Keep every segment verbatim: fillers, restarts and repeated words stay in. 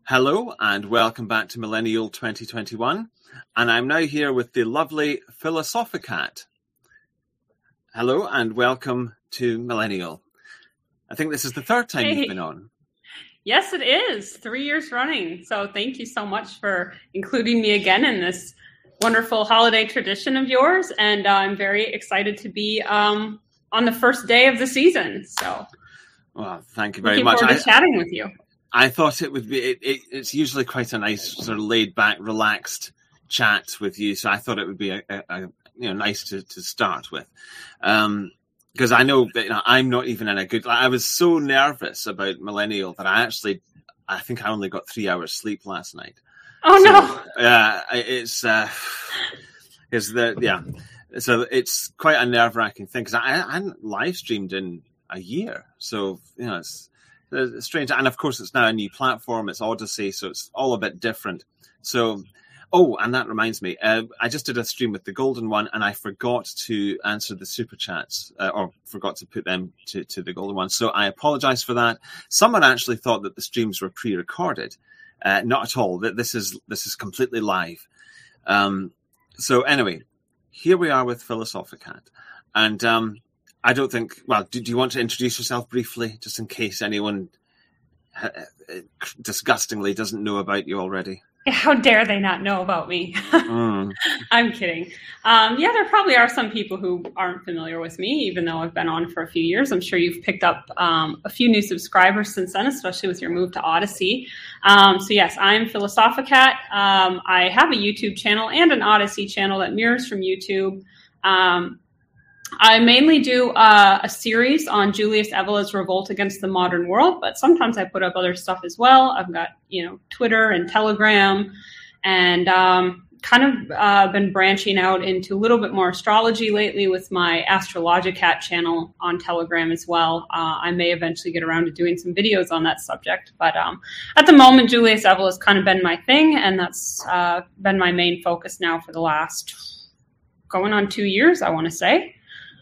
Hello and welcome back to Millennial twenty twenty-one. And I'm now here with the lovely Philosophicat. Hello and welcome to Millennial. I think this is the third time hey. you've been on. Yes, it is. Three years running. So thank you so much for including me again in this wonderful holiday tradition of yours. And uh, I'm very excited to be um, on the first day of the season. So, well, thank you very looking much. Looking forward to I, chatting with you. I thought it would be, it, it, it's usually quite a nice sort of laid back, relaxed chat with you. So I thought it would be a, a, a you know, nice to, to start with. Um, because I know that you know, I'm not even in a good, I was so nervous about Millennial that I actually, I think I only got three hours sleep last night. Oh so, no. Yeah, uh, it's, uh, it's the, yeah. So it's quite a nerve wracking thing because I, I hadn't live streamed in a year. So, you know, it's, It's strange. And of course, it's now a new platform. It's Odyssey, so it's all a bit different. So, oh, and that reminds me, uh, I just did a stream with the Golden One, and I forgot to answer the super chats, uh, or forgot to put them to, to the Golden One. So I apologize for that. Someone actually thought that the streams were pre-recorded. Uh, not at all. This is this is completely live. Um, so anyway, here we are with Philosophicat, and. Um, I don't think, well, do, do you want to introduce yourself briefly, just in case anyone uh, disgustingly doesn't know about you already? How dare they not know about me? mm. I'm kidding. Um, yeah, there probably are some people who aren't familiar with me, even though I've been on for a few years. I'm sure you've picked up um, a few new subscribers since then, especially with your move to Odyssey. Um, so yes, I'm Philosophicat. Um, I have a YouTube channel and an Odyssey channel that mirrors from YouTube. Um, I mainly do uh, a series on Julius Evola's revolt against the modern world, but sometimes I put up other stuff as well. I've got, you know, Twitter and Telegram, and um, kind of uh, been branching out into a little bit more astrology lately with my Astrologicat channel on Telegram as well. Uh, I may eventually get around to doing some videos on that subject, but um, at the moment, Julius Evola has kind of been my thing, and that's uh, been my main focus now for the last going on two years, I want to say.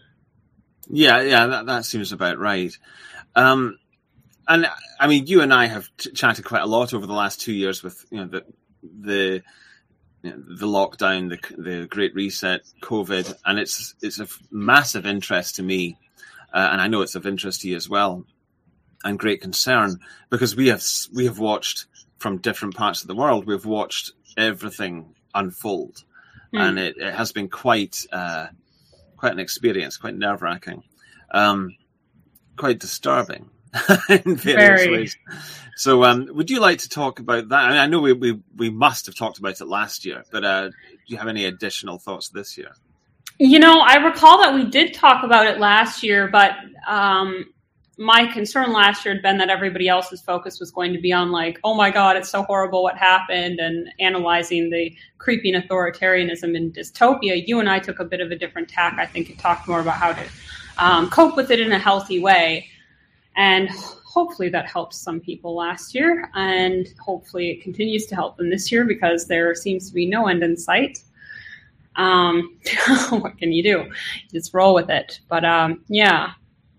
Yeah, yeah, that, that seems about right. Um, and I mean, you and I have t- chatted quite a lot over the last two years with you know the the you know, the lockdown, the the Great Reset, COVID, and it's it's of massive interest to me, uh, and I know it's of interest to you as well, and great concern because we have we have watched from different parts of the world. We've watched everything unfold, mm. and it, it has been quite. Uh, Quite an experience, quite nerve-wracking, um, quite disturbing in various Very. ways. So, um, would you like to talk about that? I mean, I know we, we we must have talked about it last year, but uh, do you have any additional thoughts this year? You know, I recall that we did talk about it last year, but um, my concern last year had been that everybody else's focus was going to be on like, oh my God, it's so horrible what happened, and analyzing the creeping authoritarianism and dystopia. You and I took a bit of a different tack. I think it talked more about how to um, cope with it in a healthy way. And hopefully that helped some people last year, and hopefully it continues to help them this year because there seems to be no end in sight. Um, what can you do? Just roll with it. But um, yeah.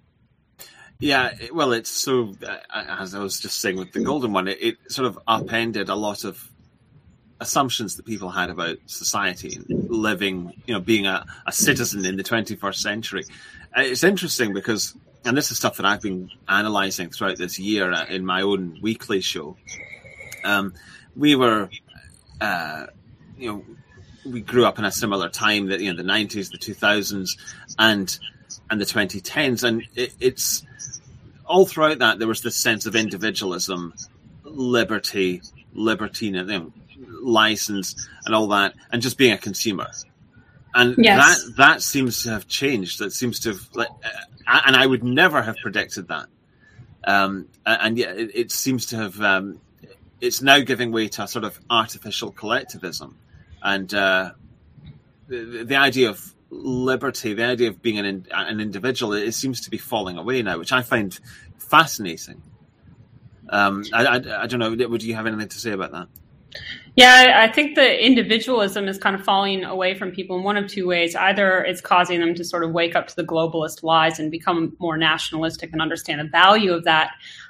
Yeah, well, it's so, uh, as I was just saying with the Golden One, it, it sort of upended a lot of assumptions that people had about society and living, you know, being a, a citizen in the twenty-first century. Uh, it's interesting because, and this is stuff that I've been analysing throughout this year uh, in my own weekly show. Um, we were, uh, you know, we grew up in a similar time, that you know, the nineties, the two thousands, and and the twenty tens, and it, it's all throughout that there was this sense of individualism, liberty, libertine, you know, license, and all that, and just being a consumer. And yes. that that seems to have changed. That seems to have, like, uh, and I would never have predicted that. Um, and yet, it, it seems to have. Um, it's now giving way to a sort of artificial collectivism, and uh, the, the idea of liberty, the idea of being an an individual, it seems to be falling away now, which I find fascinating. Um, I, I, I don't know. Would you have anything to say about that? Yeah, I think the individualism is kind of falling away from people in one of two ways. Either it's causing them to sort of wake up to the globalist lies and become more nationalistic and understand the value of that.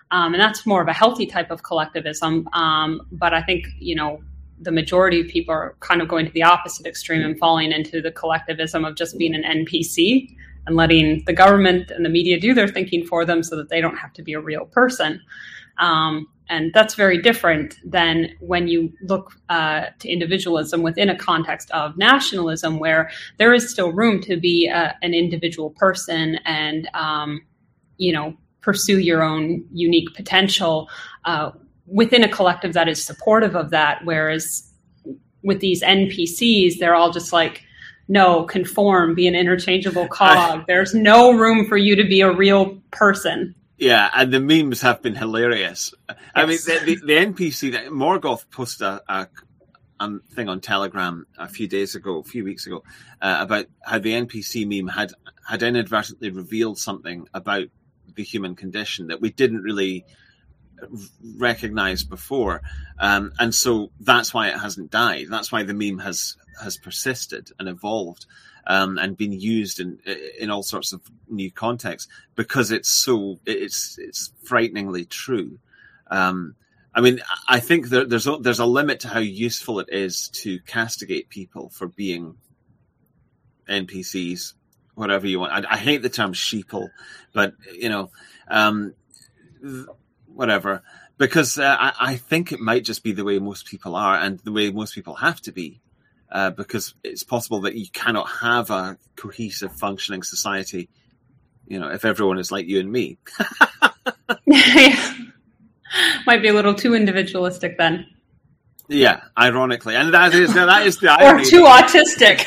Um, and that's more of a healthy type of collectivism. Um, but I think, you know, the majority of people are kind of going to the opposite extreme and falling into the collectivism of just being an N P C and letting the government and the media do their thinking for them so that they don't have to be a real person. Um, and that's very different than when you look uh, to individualism within a context of nationalism, where there is still room to be a, an individual person and, um, you know, pursue your own unique potential uh, within a collective that is supportive of that. Whereas with these N P Cs, they're all just like, no, conform, be an interchangeable cog. There's no room for you to be a real person. Yeah, and the memes have been hilarious. Yes. I mean, the, the, the N P C, Morgoth posted a, a, a thing on Telegram a few days ago, a few weeks ago, uh, about how the N P C meme had, had inadvertently revealed something about the human condition that we didn't really recognize before. Um, and so that's why it hasn't died. That's why the meme has, has persisted and evolved. Um, and been used in in all sorts of new contexts because it's so it's it's frighteningly true. Um, I mean, I think there, there's a, there's a limit to how useful it is to castigate people for being N P Cs, whatever you want. I, I hate the term sheeple, but you know, um, whatever. Because uh, I, I think it might just be the way most people are, and the way most people have to be. Uh, because it's possible that you cannot have a cohesive, functioning society, you know, if everyone is like you and me. Yeah. Might be a little too individualistic then. Yeah, ironically, and that is that is the irony. Or too autistic.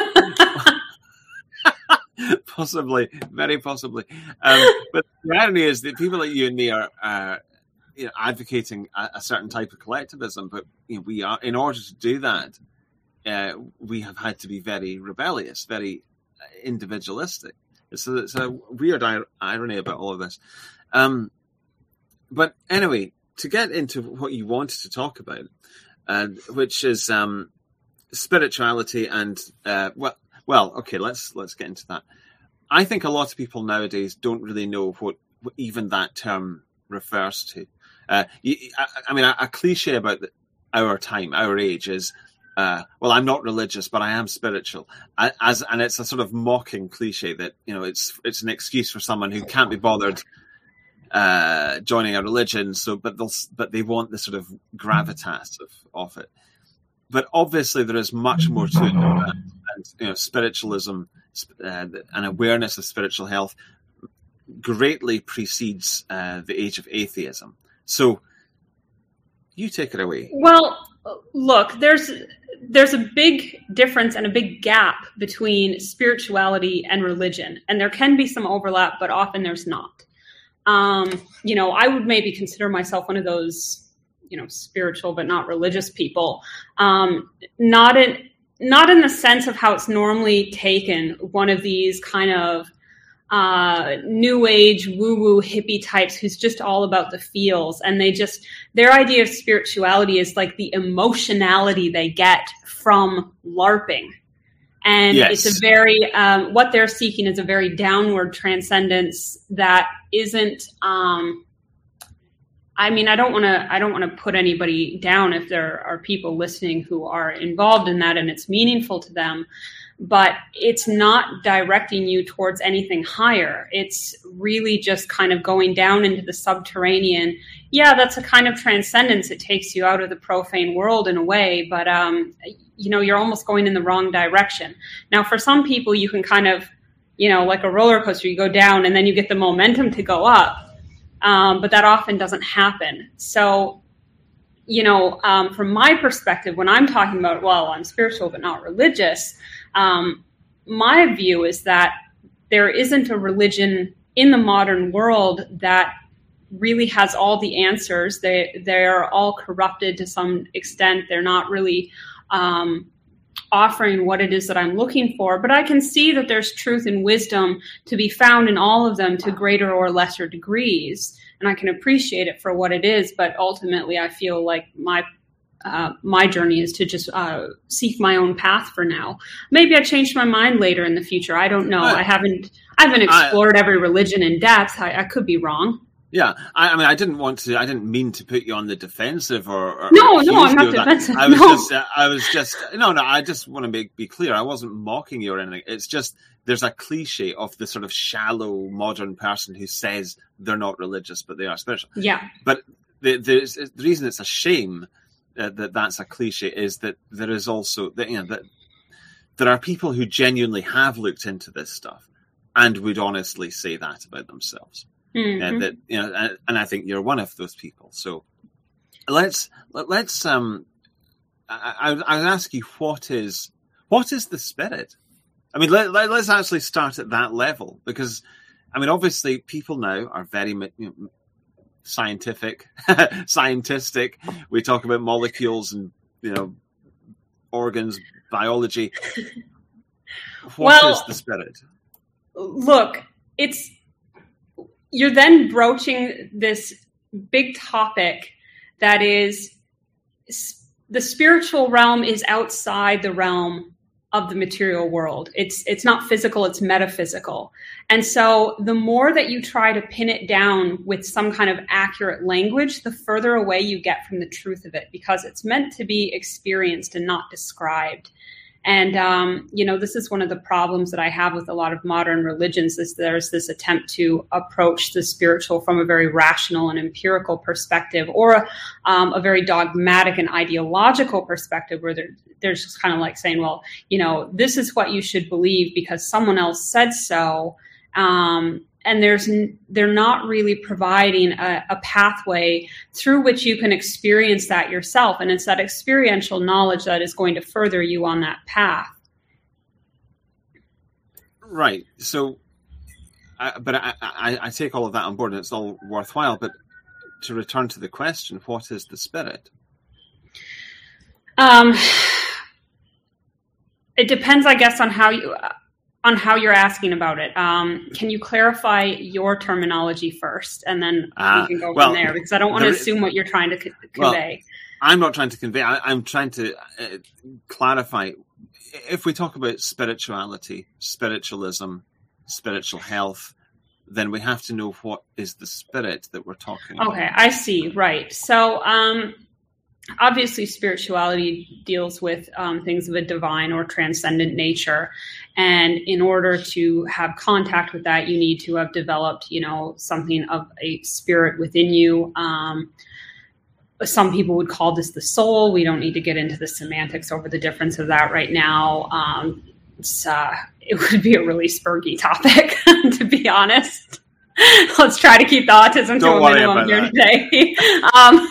Possibly, very possibly. Um, but the irony is that people like you and me are, uh, you know, advocating a, a certain type of collectivism, but you know, we are, in order to do that. Uh, we have had to be very rebellious, very individualistic. It's a, it's a weird ir- irony about all of this. Um, but anyway, to get into what you wanted to talk about, uh, which is um, spirituality and uh, well, well, okay, let's let's get into that. I think a lot of people nowadays don't really know what, what even that term refers to. Uh, you, I, I mean, a, a cliche about the, our time, our age is. Uh, well, I'm not religious, but I am spiritual. I, as and it's a sort of mocking cliche that you know it's it's an excuse for someone who can't be bothered uh, joining a religion. So, but they'll but they want the sort of gravitas of, of it. But obviously, there is much more to it than that. And you know, spiritualism uh, and awareness of spiritual health greatly precedes uh, the age of atheism. So, you take it away. Well, look, there's. There's a big difference and a big gap between spirituality and religion. And there can be some overlap, but often there's not. Um, you know, I would maybe consider myself one of those, you know, spiritual but not religious people. Um, not in, not in the sense of how it's normally taken, one of these kind of uh, new age woo-woo hippie types who's just all about the feels. And they just, their idea of spirituality is like the emotionality they get from LARPing. And yes. It's a very, um, what they're seeking is a very downward transcendence that isn't, um, I mean, I don't want to, I don't want to put anybody down if there are people listening who are involved in that and it's meaningful to them. But it's not directing you towards anything higher. It's really just kind of going down into the subterranean. Yeah, that's a kind of transcendence. It takes you out of the profane world in a way, but, um, you know, you're almost going in the wrong direction. Now, for some people, you can kind of, you know, like a roller coaster, you go down and then you get the momentum to go up. Um, but that often doesn't happen. So, you know, um, from my perspective, when I'm talking about, well, I'm spiritual but not religious, Um, my view is that there isn't a religion in the modern world that really has all the answers. They, they're all corrupted to some extent. They're not really um, offering what it is that I'm looking for. But I can see that there's truth and wisdom to be found in all of them to greater or lesser degrees. And I can appreciate it for what it is. But ultimately, I feel like my Uh, my journey is to just uh, seek my own path for now. Maybe I changed my mind later in the future. I don't know. I, I haven't. I haven't explored I, every religion in depth. I, I could be wrong. Yeah, I, I mean, I didn't want to. I didn't mean to put you on the defensive, or, or no, or no, I'm not defensive. I was no. just, uh, I was just, no, no. I just want to make be clear. I wasn't mocking you or anything. It's just there's a cliche of the sort of shallow modern person who says they're not religious but they are spiritual. Yeah. But the the, the reason it's a shame uh, that that's a cliche is that there is also that you know that there are people who genuinely have looked into this stuff and would honestly say that about themselves. Mm-hmm. Uh, that you know, and, and I think you're one of those people. So let's let's um, I, I, I would ask you what is what is the spirit? I mean, let, let, let's actually start at that level because, I mean, obviously people now are very you know, scientific, scientistic. We talk about molecules and you know organs, biology. What well, is the spirit? Look, it's. You're then broaching this big topic that is the spiritual realm is outside the realm of the material world. It's it's not physical, it's metaphysical. And so the more that you try to pin it down with some kind of accurate language, the further away you get from the truth of it, because it's meant to be experienced and not described. And, um, you know, this is one of the problems that I have with a lot of modern religions is there's this attempt to approach the spiritual from a very rational and empirical perspective or um, a very dogmatic and ideological perspective where they're, they're just kind of like saying, well, you know, this is what you should believe because someone else said so. Um, and there's they're not really providing a, a pathway through which you can experience that yourself. And it's that experiential knowledge that is going to further you on that path. Right. So, I, but I, I, I take all of that on board and it's all worthwhile. But to return to the question, what is the spirit? Um, it depends, I guess, on how you... on how you're asking about it. Um, can you clarify your terminology first, and then uh, we can go well, from there? Because I don't want to assume what you're trying to co- convey. Well, I'm not trying to convey. I, I'm trying to uh, clarify. If we talk about spirituality, spiritualism, spiritual health, then we have to know what is the spirit that we're talking about. Okay, I see. Right. So, um, obviously, spirituality deals with um, things of a divine or transcendent nature. And in order to have contact with that, you need to have developed, you know, something of a spirit within you. Um, some people would call this the soul. We don't need to get into the semantics over the difference of that right now. Um, it's, uh, it would be a really spurgy topic, to be honest. Let's try to keep the autism don't to a minimum here that. today. um,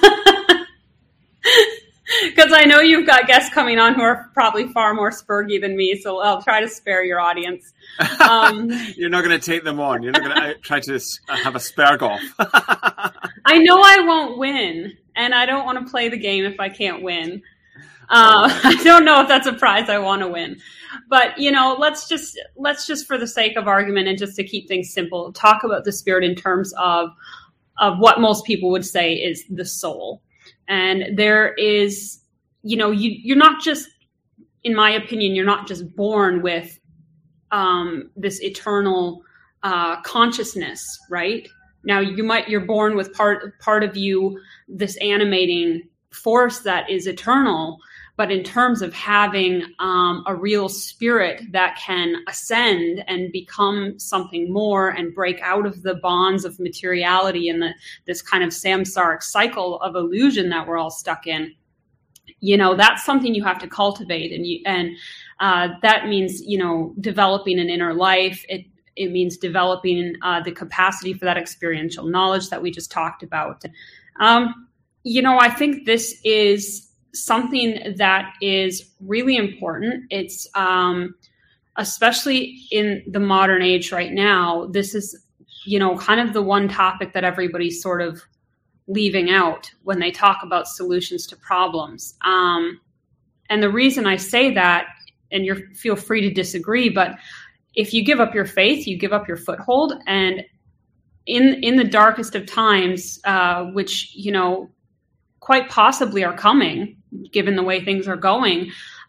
Because I know you've got guests coming on who are probably far more spurgy than me, so I'll try to spare your audience. Um, You're not going to take them on. You're not going to try to have a spurg off. I know I won't win, and I don't want to play the game if I can't win. Uh, I don't know if that's a prize I want to win. But, you know, let's just, let's just for the sake of argument and just to keep things simple, talk about the spirit in terms of, of what most people would say is the soul. And there is, you know, you, you're not just, in my opinion, you're not just born with um, this eternal uh, consciousness, right? Now, you might, you're born with part, part of you, this animating force that is eternal. But in terms of having um, a real spirit that can ascend and become something more and break out of the bonds of materiality and the, this kind of samsaric cycle of illusion that we're all stuck in, you know, that's something you have to cultivate. And you, and uh, that means, you know, developing an inner life. It, it means developing uh, the capacity for that experiential knowledge that we just talked about. Um, you know, I think this is something that is really important. It's um, especially in the modern age right now, this is, you know, kind of the one topic that everybody's sort of leaving out when they talk about solutions to problems. Um, and the reason I say that, and you feel free to disagree, but if you give up your faith, you give up your foothold. And in, in the darkest of times, uh, which, you know, quite possibly are coming, given the way things are going,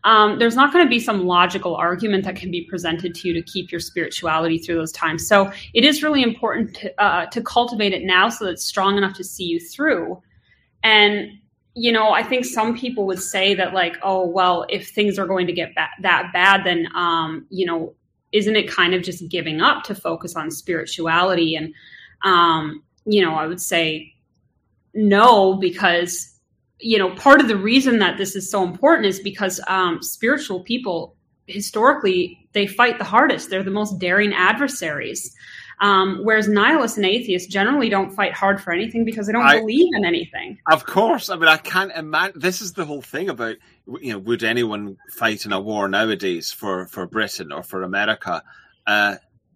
um, there's not going to be some logical argument that can be presented to you to keep your spirituality through those times. So it is really important to, uh, to cultivate it now so that it's strong enough to see you through. And, you know, I think some people would say that, like, oh, well, if things are going to get ba- that bad, then, um, you know, isn't it kind of just giving up to focus on spirituality? And, um, you know, I would say no, because, you know, part of the reason that this is so important is because um, spiritual people, historically, they fight the hardest. They're the most daring adversaries. Um, whereas nihilists and atheists generally don't fight hard for anything because they don't I, believe in anything. Of course. I mean, I can't imagine. This is the whole thing about, you know, would anyone fight in a war nowadays for, for Britain or for America? Uh,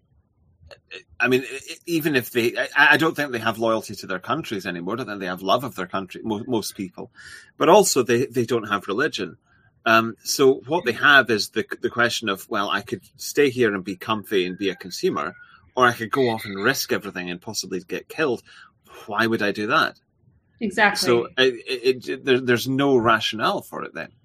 I mean, even if they, I, I don't think they have loyalty to their countries anymore. I don't think they have love of their country, most, most people. But also, they, they don't have religion. Um, so what they have is the the question of, well, I could stay here and be comfy and be a consumer, or I could go off and risk everything and possibly get killed. Why would I do that? Exactly. So it, it, it, there, there's no rationale for it then.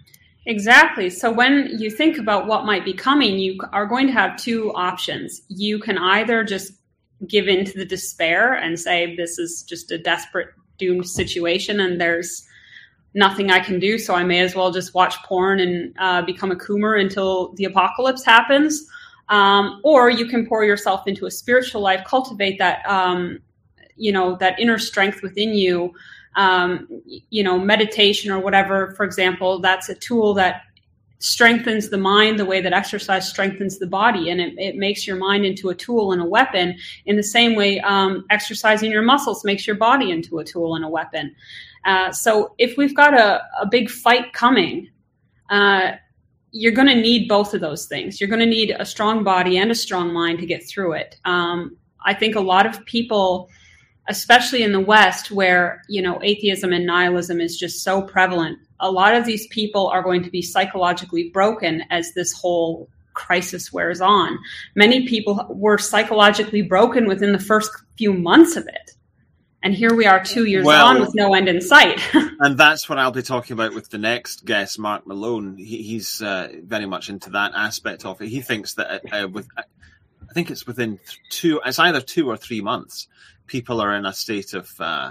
Exactly. So when you think about what might be coming, you are going to have two options. You can either just give in to the despair and say, this is just a desperate, doomed situation and there's nothing I can do, so I may as well just watch porn and uh, become a coomer until the apocalypse happens. Um, or you can pour yourself into a spiritual life, cultivate that, um, you know, that inner strength within you. Um, you know, meditation or whatever, for example, that's a tool that strengthens the mind the way that exercise strengthens the body. And it, it makes your mind into a tool and a weapon in the same way um, exercising your muscles makes your body into a tool and a weapon. Uh, so if we've got a, a big fight coming, uh, you're going to need both of those things. You're going to need a strong body and a strong mind to get through it. Um, I think a lot of people, especially in the West, where, you know, atheism and nihilism is just so prevalent, a lot of these people are going to be psychologically broken as this whole crisis wears on. Many people were psychologically broken within the first few months of it. And here we are two years well, on with no end in sight. And that's what I'll be talking about with the next guest, Mark Malone. He, he's uh, very much into that aspect of it. He thinks that uh, with, I think it's within two, it's either two or three months, people are in a state of uh,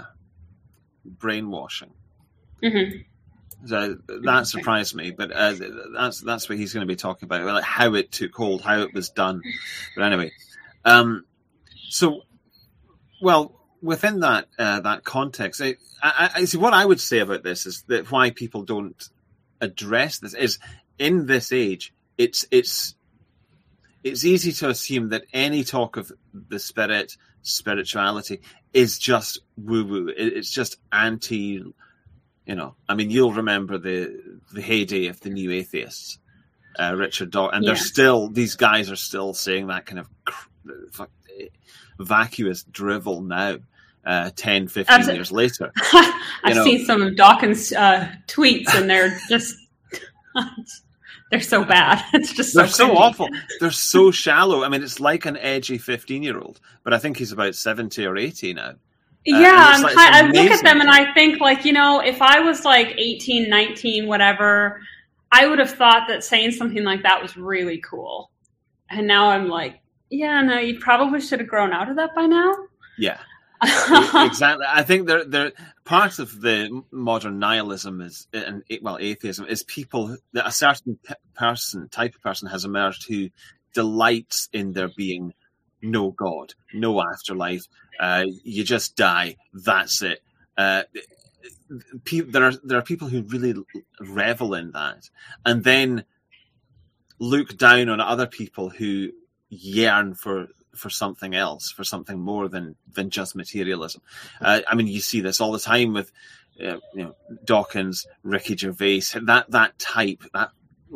brainwashing. Mm-hmm. So that surprised me, but uh, that's that's what he's going to be talking about, like how it took hold, how it was done. But anyway, um, so well within that uh, that context, I, I, I see what I would say about this is that why people don't address this is in this age, it's it's it's easy to assume that any talk of the spirit, spirituality is just woo-woo. It's just anti, you know, I mean, you'll remember the the heyday of the new atheists, uh, Richard Dawkins, and yeah. they're still, these guys are still saying that kind of cr- vacuous drivel now, uh, ten, fifteen Absolutely. Years later. I've know. seen some of Dawkins' uh, tweets and they're just... They're so bad. It's just so They're so cringy. Awful. They're so shallow. I mean, it's like an edgy fifteen-year-old, but I think he's about seventy or eighty now. Yeah, uh, like, I look at them and I think, like, you know, if I was like eighteen, nineteen, whatever, I would have thought that saying something like that was really cool. And now I'm like, yeah, no, you probably should have grown out of that by now. Yeah. Exactly. I think there, there part of the modern nihilism is, and well, atheism is people that a certain person, type of person, has emerged who delights in there being no God, no afterlife. Uh, you just die. That's it. Uh, pe- there are there are people who really revel in that, and then look down on other people who yearn for. for something else, for something more than, than just materialism. Uh, I mean, you see this all the time with, uh, you know, Dawkins, Ricky Gervais, that, that type, that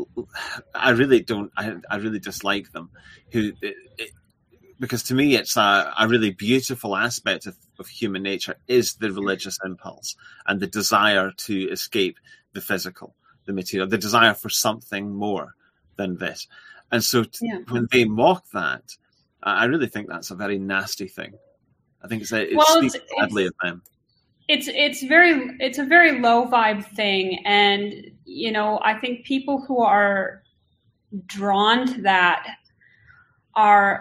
I really don't, I, I really dislike them who, it, it, because to me, it's a, a really beautiful aspect of, of human nature is the religious impulse and the desire to escape the physical, the material, the desire for something more than this. And so t- yeah. when they mock that, I really think that's a very nasty thing. I think it's, it well, speaks it's, badly it's, of them. it's it's very it's a very low vibe thing, and you know, I think people who are drawn to that are,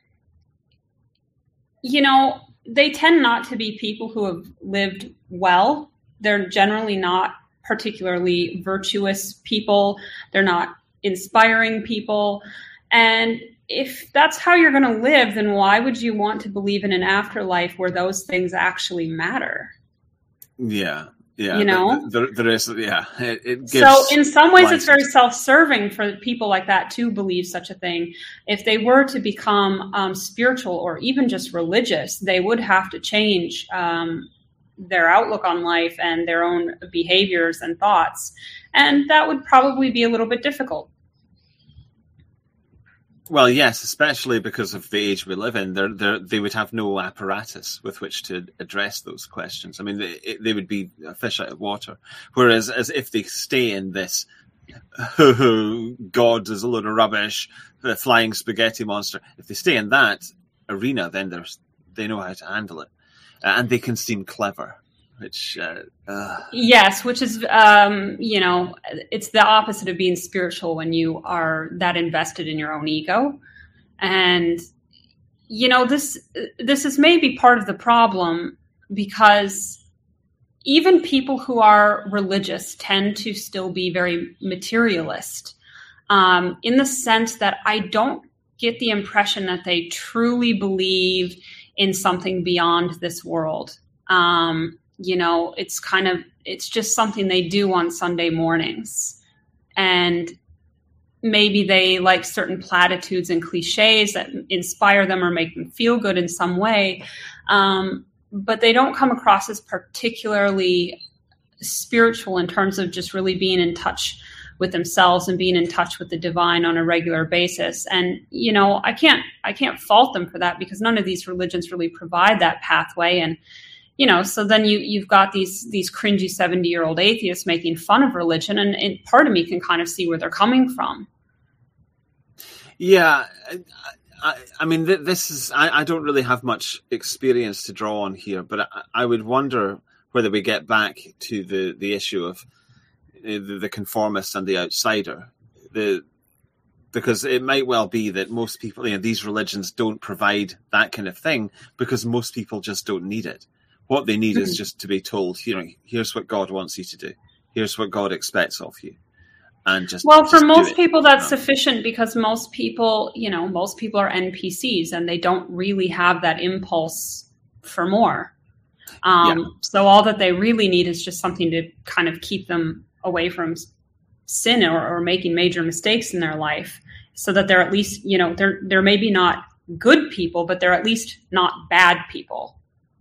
you know, they tend not to be people who have lived well. They're generally not particularly virtuous people. They're not inspiring people. And if that's how you're going to live, then why would you want to believe in an afterlife where those things actually matter? Yeah. Yeah. You know, there, there is, yeah. It, it gives so in some ways, license. It's very self-serving for people like that to believe such a thing. If they were to become um, spiritual or even just religious, they would have to change um, their outlook on life and their own behaviors and thoughts. And that would probably be a little bit difficult. Well, yes, especially because of the age we live in, they're, they're, they would have no apparatus with which to address those questions. I mean, they, they would be a fish out of water. Whereas as if they stay in this, God is a load of rubbish, the flying spaghetti monster, if they stay in that arena, then there's, they know how to handle it. Uh, and they can seem clever. Which uh, uh. Yes, which is, um, you know, it's the opposite of being spiritual when you are that invested in your own ego. And, you know, this this is maybe part of the problem, because even people who are religious tend to still be very materialist, um, in the sense that I don't get the impression that they truly believe in something beyond this world. Um You know, it's kind of, it's just something they do on Sunday mornings. And maybe they like certain platitudes and cliches that inspire them or make them feel good in some way. Um, but they don't come across as particularly spiritual in terms of just really being in touch with themselves and being in touch with the divine on a regular basis. And, you know, I can't, I can't fault them for that, because none of these religions really provide that pathway. And, you know, so then you, you've got these these cringy seventy-year-old atheists making fun of religion, and, and part of me can kind of see where they're coming from. Yeah, I, I mean, th- this is, I, I don't really have much experience to draw on here, but I, I would wonder whether we get back to the, the issue of the, the conformist and the outsider. The Because it might well be that most people, you know, these religions don't provide that kind of thing because most people just don't need it. What they need mm-hmm. is just to be told, you know, here's what God wants you to do. Here's what God expects of you. And just Well, for just most people, that's no. sufficient, because most people, you know, most people are N P Cs and they don't really have that impulse for more. Um, yeah. So all that they really need is just something to kind of keep them away from sin or, or making major mistakes in their life, so that they're at least, you know, they're, they're maybe not good people, but they're at least not bad people.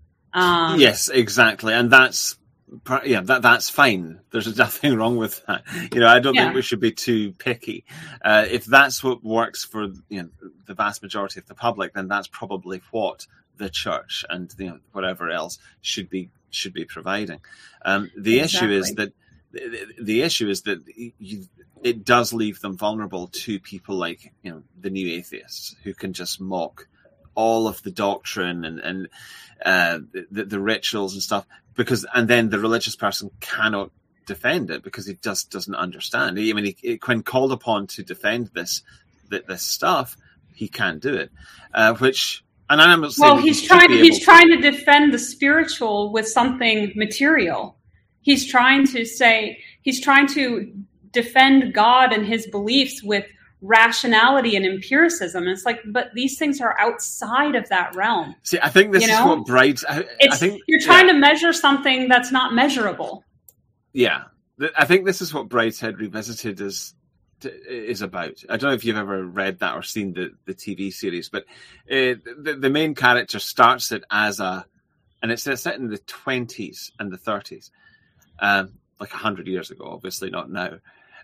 Um, yes, exactly. And that's, yeah, that that's fine. There's nothing wrong with that. You know, I don't yeah. think we should be too picky. Uh, if that's what works for, you know, the vast majority of the public, then that's probably what the church and, you know, whatever else should be should be providing. Um, the exactly. issue is that the, the issue is that you, it does leave them vulnerable to people like, you know, the new atheists who can just mock all of the doctrine and and uh, the, the rituals and stuff, because and then the religious person cannot defend it because he just doesn't understand. I mean, he, when called upon to defend this this stuff, he can't do it. Uh, which, and I'm not saying well, he's he trying. He's to. trying to defend the spiritual with something material. He's trying to say he's trying to defend God and his beliefs with rationality and empiricism. And it's like, but these things are outside of that realm. See, I think this you is know? what brides. I, it's, I think you're trying yeah. to measure something that's not measurable. Yeah, I think this is what Brideshead Revisited is is about. I don't know if you've ever read that or seen the, the T V series, but uh, the, the main character starts it as a, and it's set in the twenties and the thirties, um, like a hundred years ago, obviously not now.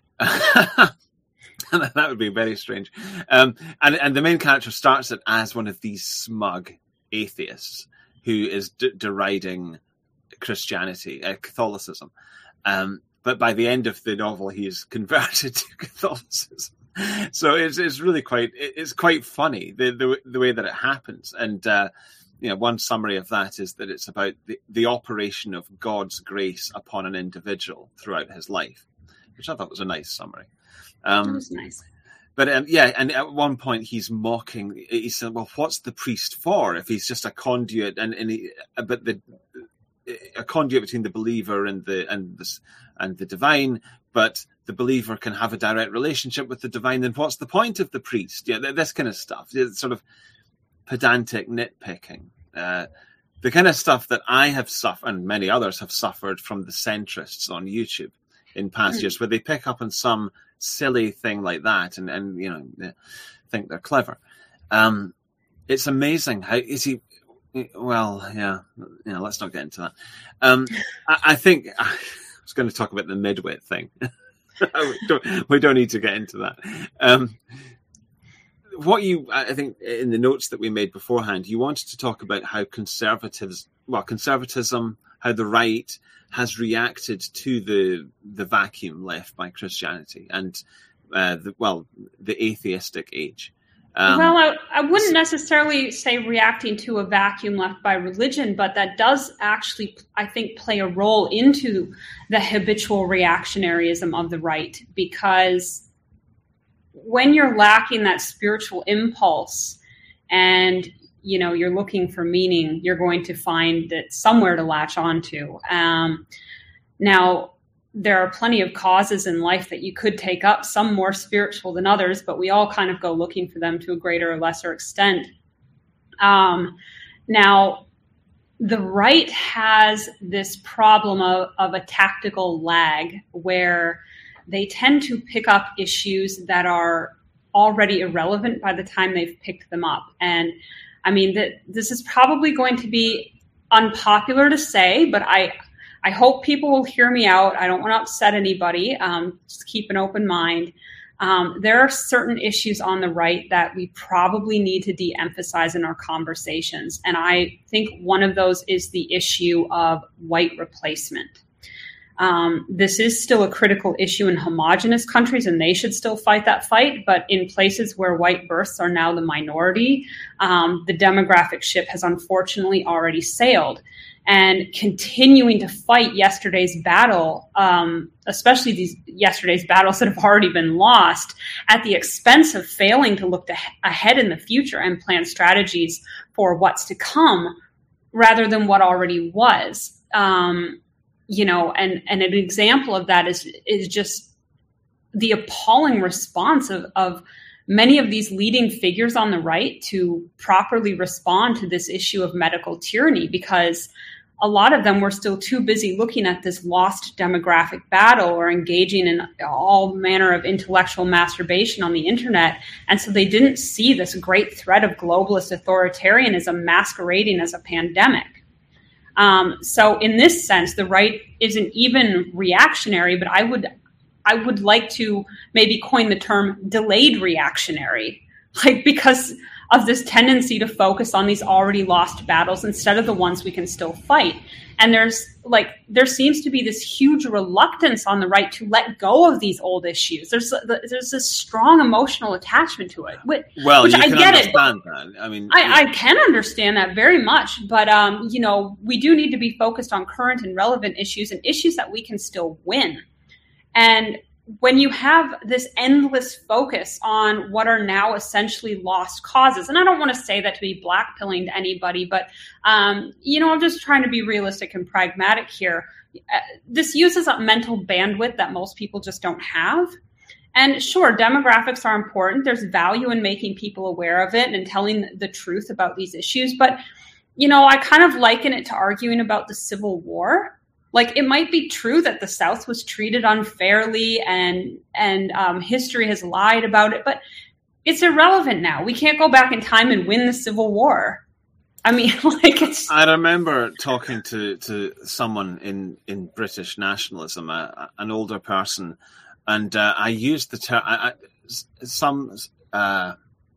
That would be very strange. Um, and, and the main character starts it as one of these smug atheists who is d- deriding Christianity, uh, Catholicism. Um, but by the end of the novel, he is converted to Catholicism. So it's it's really quite it's quite funny the the, the way that it happens. And uh, you know, one summary of that is that it's about the, the operation of God's grace upon an individual throughout his life, which I thought was a nice summary. Um, that was nice. But um, yeah, and at one point he's mocking. He said, "Well, what's the priest for if he's just a conduit?" And, and he, but the a conduit between the believer and the and the and the divine, but the believer can have a direct relationship with the divine. Then what's the point of the priest? Yeah, this kind of stuff. It's sort of pedantic nitpicking, uh, the kind of stuff that I have suffered and many others have suffered from the centrists on YouTube in past mm. years, where they pick up on some silly thing like that and, and you know, they think they're clever. Um, it's amazing how is he. Well, yeah, yeah. Let's not get into that. Um, I, I think I was going to talk about the midwit thing. we, don't, we don't need to get into that. Um, what you, I think, in the notes that we made beforehand, you wanted to talk about how conservatives, well, conservatism, how the right has reacted to the the vacuum left by Christianity and, uh, the, well, the atheistic age. Um, well, I, I wouldn't necessarily say reacting to a vacuum left by religion, but that does actually, I think, play a role into the habitual reactionaryism of the right, because when you're lacking that spiritual impulse and, you know, you're looking for meaning, you're going to find it somewhere to latch onto. Um, now, there are plenty of causes in life that you could take up, some more spiritual than others, but we all kind of go looking for them to a greater or lesser extent. Um, now, the right has this problem of, of a tactical lag where they tend to pick up issues that are already irrelevant by the time they've picked them up. And I mean, that this is probably going to be unpopular to say, but I I hope people will hear me out. I don't want to upset anybody. Um, just keep an open mind. Um, there are certain issues on the right that we probably need to de-emphasize in our conversations. And I think one of those is the issue of white replacement. Um, this is still a critical issue in homogenous countries, and they should still fight that fight. But in places where white births are now the minority, um, the demographic ship has unfortunately already sailed. And continuing to fight yesterday's battle, um, especially these yesterday's battles that have already been lost, at the expense of failing to look to ahead in the future and plan strategies for what's to come rather than what already was. Um, you know, and, and an example of that is is just the appalling response of, of many of these leading figures on the right to properly respond to this issue of medical tyranny, because a lot of them were still too busy looking at this lost demographic battle or engaging in all manner of intellectual masturbation on the internet. And so they didn't see this great threat of globalist authoritarianism masquerading as a pandemic. Um, so in this sense, the right isn't even reactionary, but I would I would like to maybe coin the term delayed reactionary, like because of this tendency to focus on these already lost battles instead of the ones we can still fight. And there's like, there seems to be this huge reluctance on the right to let go of these old issues. There's there's this strong emotional attachment to it, which, well, which you I can get understand it. That. I mean, I, yeah. I can understand that very much, but um, you know, we do need to be focused on current and relevant issues and issues that we can still win. And when you have this endless focus on what are now essentially lost causes, and I don't want to say that to be blackpilling to anybody, but, um, you know, I'm just trying to be realistic and pragmatic here. Uh, this uses up mental bandwidth that most people just don't have. And sure, demographics are important. There's value in making people aware of it and telling the truth about these issues. But, you know, I kind of liken it to arguing about the Civil War. Like, it might be true that the South was treated unfairly and and um, history has lied about it, but it's irrelevant now. We can't go back in time and win the Civil War. I mean, like it's... I remember talking to, to someone in, in British nationalism, uh, an older person, and uh, I used the term... I, I, some... Uh,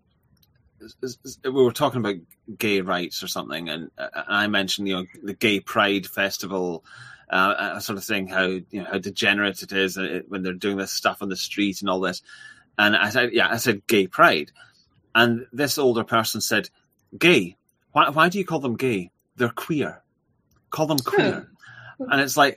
we were talking about gay rights or something, and, uh, and I mentioned, you know, the Gay Pride Festival... Uh, sort of saying how, you know, how degenerate it is when they're doing this stuff on the street and all this. And I said, yeah, I said gay pride. And this older person said, gay, Why, why do you call them gay? They're queer. Call them queer. And it's like,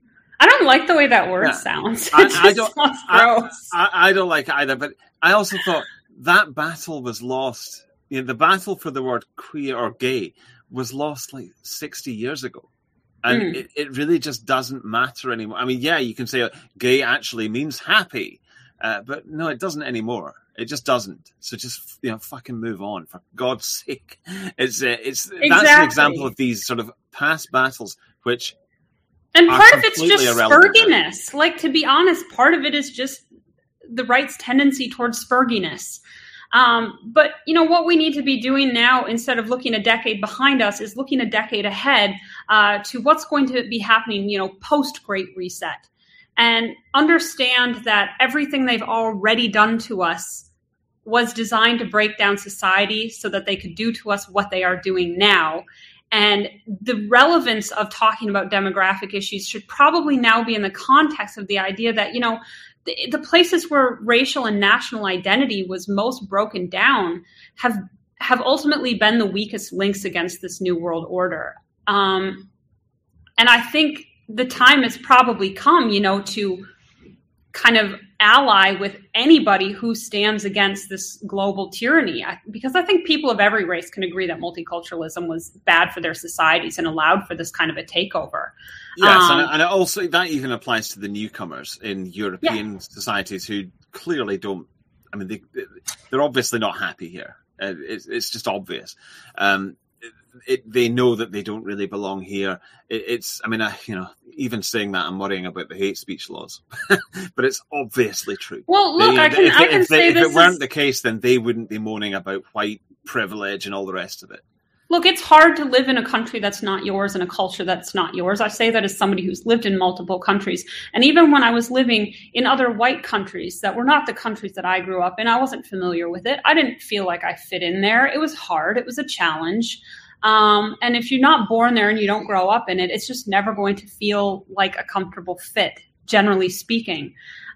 I don't like the way that word yeah, sounds. It I, just I don't. sounds gross. I, I, I don't like it either. But I also thought that battle was lost. You know, the battle for the word queer or gay was lost like sixty years ago. And mm. it, it really just doesn't matter anymore. I mean, yeah, you can say uh, gay actually means happy, uh, but no, it doesn't anymore. It just doesn't. So just, you know, fucking move on, for God's sake. It's uh, it's exactly. That's an example of these sort of past battles, which and part of it's just spurginess. Like, to be honest, part of it is just the right's tendency towards spurginess. Um, but, you know, what we need to be doing now, instead of looking a decade behind us, is looking a decade ahead uh, to what's going to be happening, you know, post-Great Reset. And understand that everything they've already done to us was designed to break down society so that they could do to us what they are doing now. And the relevance of talking about demographic issues should probably now be in the context of the idea that, you know, the places where racial and national identity was most broken down have have ultimately been the weakest links against this new world order. Um, and I think the time has probably come, you know, to kind of ally with anybody who stands against this global tyranny. I, because I think people of every race can agree that multiculturalism was bad for their societies and allowed for this kind of a takeover. Yes, um, and, and it also that even applies to the newcomers in European yeah. societies who clearly don't. I mean, they they're obviously not happy here. Uh, it's it's just obvious. Um, it, it, they know that they don't really belong here. It, it's. I mean, I, you know, even saying that, I'm worrying about the hate speech laws, but it's obviously true. Well, look, they, I can if, I can if, say if this it weren't is... the case, then they wouldn't be moaning about white privilege and all the rest of it. Look, it's hard to live in a country that's not yours and a culture that's not yours. I say that as somebody who's lived in multiple countries. And even when I was living in other white countries that were not the countries that I grew up in, I wasn't familiar with it. I didn't feel like I fit in there. It was hard. It was a challenge. Um, and if you're not born there and you don't grow up in it, it's just never going to feel like a comfortable fit, generally speaking.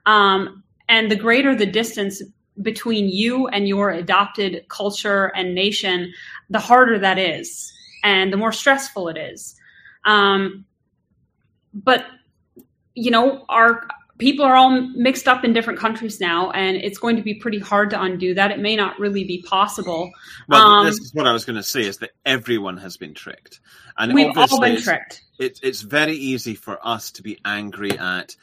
Um, and the greater the distance between you and your adopted culture and nation, the harder that is, and the more stressful it is. Um, but, you know, our people are all mixed up in different countries now, and it's going to be pretty hard to undo that. It may not really be possible. Well, um, this is what I was going to say, is that everyone has been tricked. And we've all been it's, tricked. It, it's very easy for us to be angry at,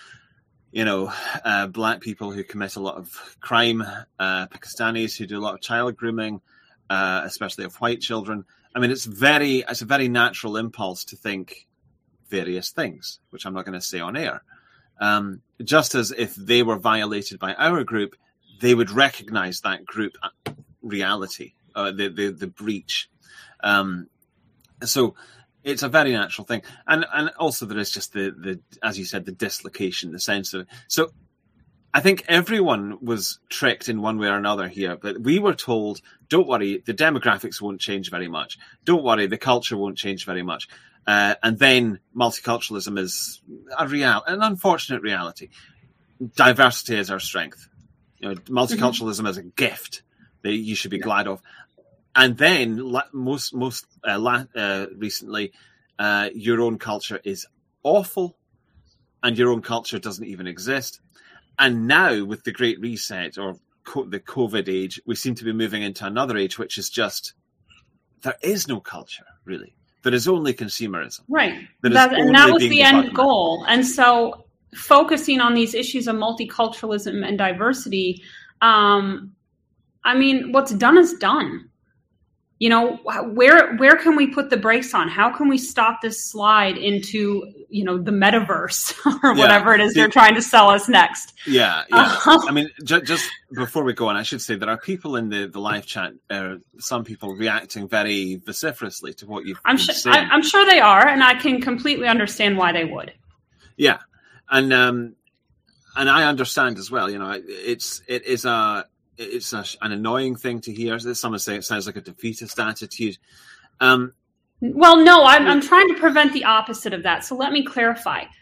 you know, uh, black people who commit a lot of crime, uh, Pakistanis who do a lot of child grooming, uh, especially of white children. I mean, it's very, it's a very natural impulse to think various things, which I'm not going to say on air. Um, just as if they were violated by our group, they would recognize that group reality, uh, the, the, the breach. Um, so, it's a very natural thing. And and also there is just the, the, as you said, the dislocation, the sense of it. So I think everyone was tricked in one way or another here. But we were told, don't worry, the demographics won't change very much. Don't worry, the culture won't change very much. Uh, and then multiculturalism is a real, an unfortunate reality. Diversity is our strength. You know, multiculturalism mm-hmm. is a gift that you should be yeah. glad of. And then most most uh, la- uh, recently, uh, your own culture is awful, and your own culture doesn't even exist. And now, with the Great Reset or co- the COVID age, we seem to be moving into another age, which is just there is no culture really. There is only consumerism. Right, that, and that was the end goal. And so, focusing on these issues of multiculturalism and diversity, um, I mean, what's done is done. You know, where where can we put the brakes on? How can we stop this slide into, you know, the metaverse or whatever yeah. it is the, they're trying to sell us next? Yeah, yeah. I mean, ju- just before we go on, I should say there are people in the, the live chat, uh, some people reacting very vociferously to what you've I'm been sure, saying. I, I'm sure they are, and I can completely understand why they would. Yeah, and um, and I understand as well. You know, it's it is a. It's a, an annoying thing to hear. Someone say it sounds like a defeatist attitude. Um, well, no, I'm, I'm trying to prevent the opposite of that. So let me clarify.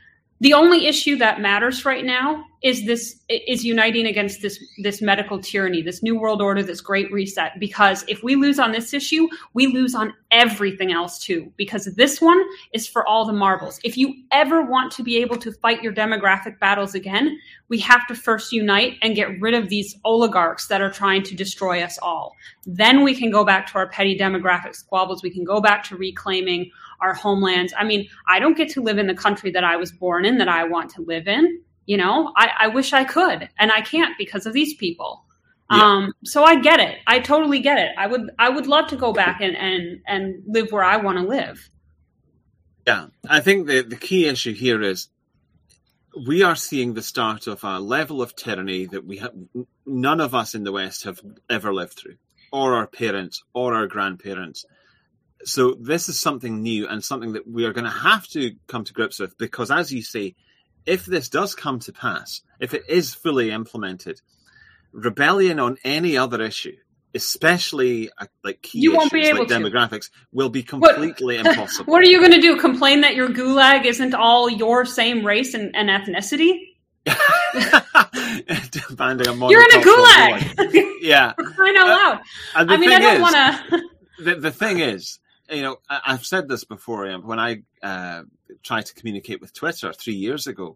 The only issue that matters right now is this is uniting against this this medical tyranny, this new world order, this great reset. Because if we lose on this issue, we lose on everything else too. Because this one is for all the marbles. If you ever want to be able to fight your demographic battles again, we have to first unite and get rid of these oligarchs that are trying to destroy us all. Then we can go back to our petty demographic squabbles. We can go back to reclaiming our homelands. I mean, I don't get to live in the country that I was born in, that I want to live in. You know, I, I wish I could, and I can't because of these people. Yeah. Um, so I get it. I totally get it. I would, I would love to go back and, and, and live where I want to live. Yeah. I think the, the key issue here is we are seeing the start of a level of tyranny that we have, none of us in the West have ever lived through, or our parents, or our grandparents. So this is something new and something that we are going to have to come to grips with, because, as you say, if this does come to pass, if it is fully implemented, rebellion on any other issue, especially uh, like key you won't issues be able like to. demographics, will be completely what? impossible. What are you going to do? Complain that your gulag isn't all your same race and, and ethnicity? Demanding a You're in a gulag. gulag. Yeah. For crying out loud. Uh, I mean, I don't want to. The, the thing is, you know, I, I've said this before. Um, when I uh, tried to communicate with Twitter three years ago,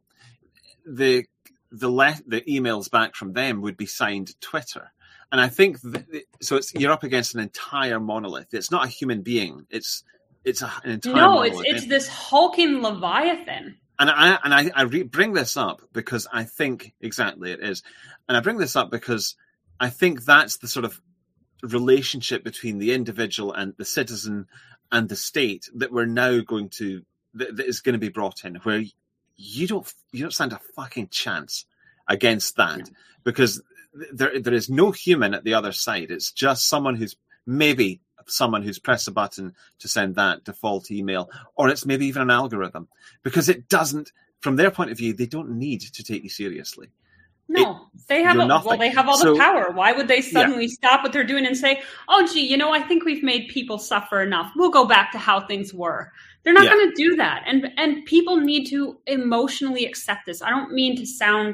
the the le- the emails back from them would be signed Twitter, and I think th- so. It's you're up against an entire monolith. It's not a human being. It's it's a, an entire no. monolith. It's it's this hulking leviathan. And I and I, I re- bring this up because I think exactly it is, and I bring this up because I think that's the sort of relationship between the individual and the citizen and the state that we're now going to that, that is going to be brought in, where you don't you don't stand a fucking chance against that, yeah. because there there is no human at the other side. It's just someone who's maybe someone who's pressed a button to send that default email, or it's maybe even an algorithm, because it doesn't, from their point of view, they don't need to take you seriously. No, it, they have a, well, they have all so, the power. Why would they suddenly yeah. stop what they're doing and say, "Oh, gee, you know, I think we've made people suffer enough. We'll go back to how things were." They're not yeah. going to do that, and and people need to emotionally accept this. I don't mean to sound,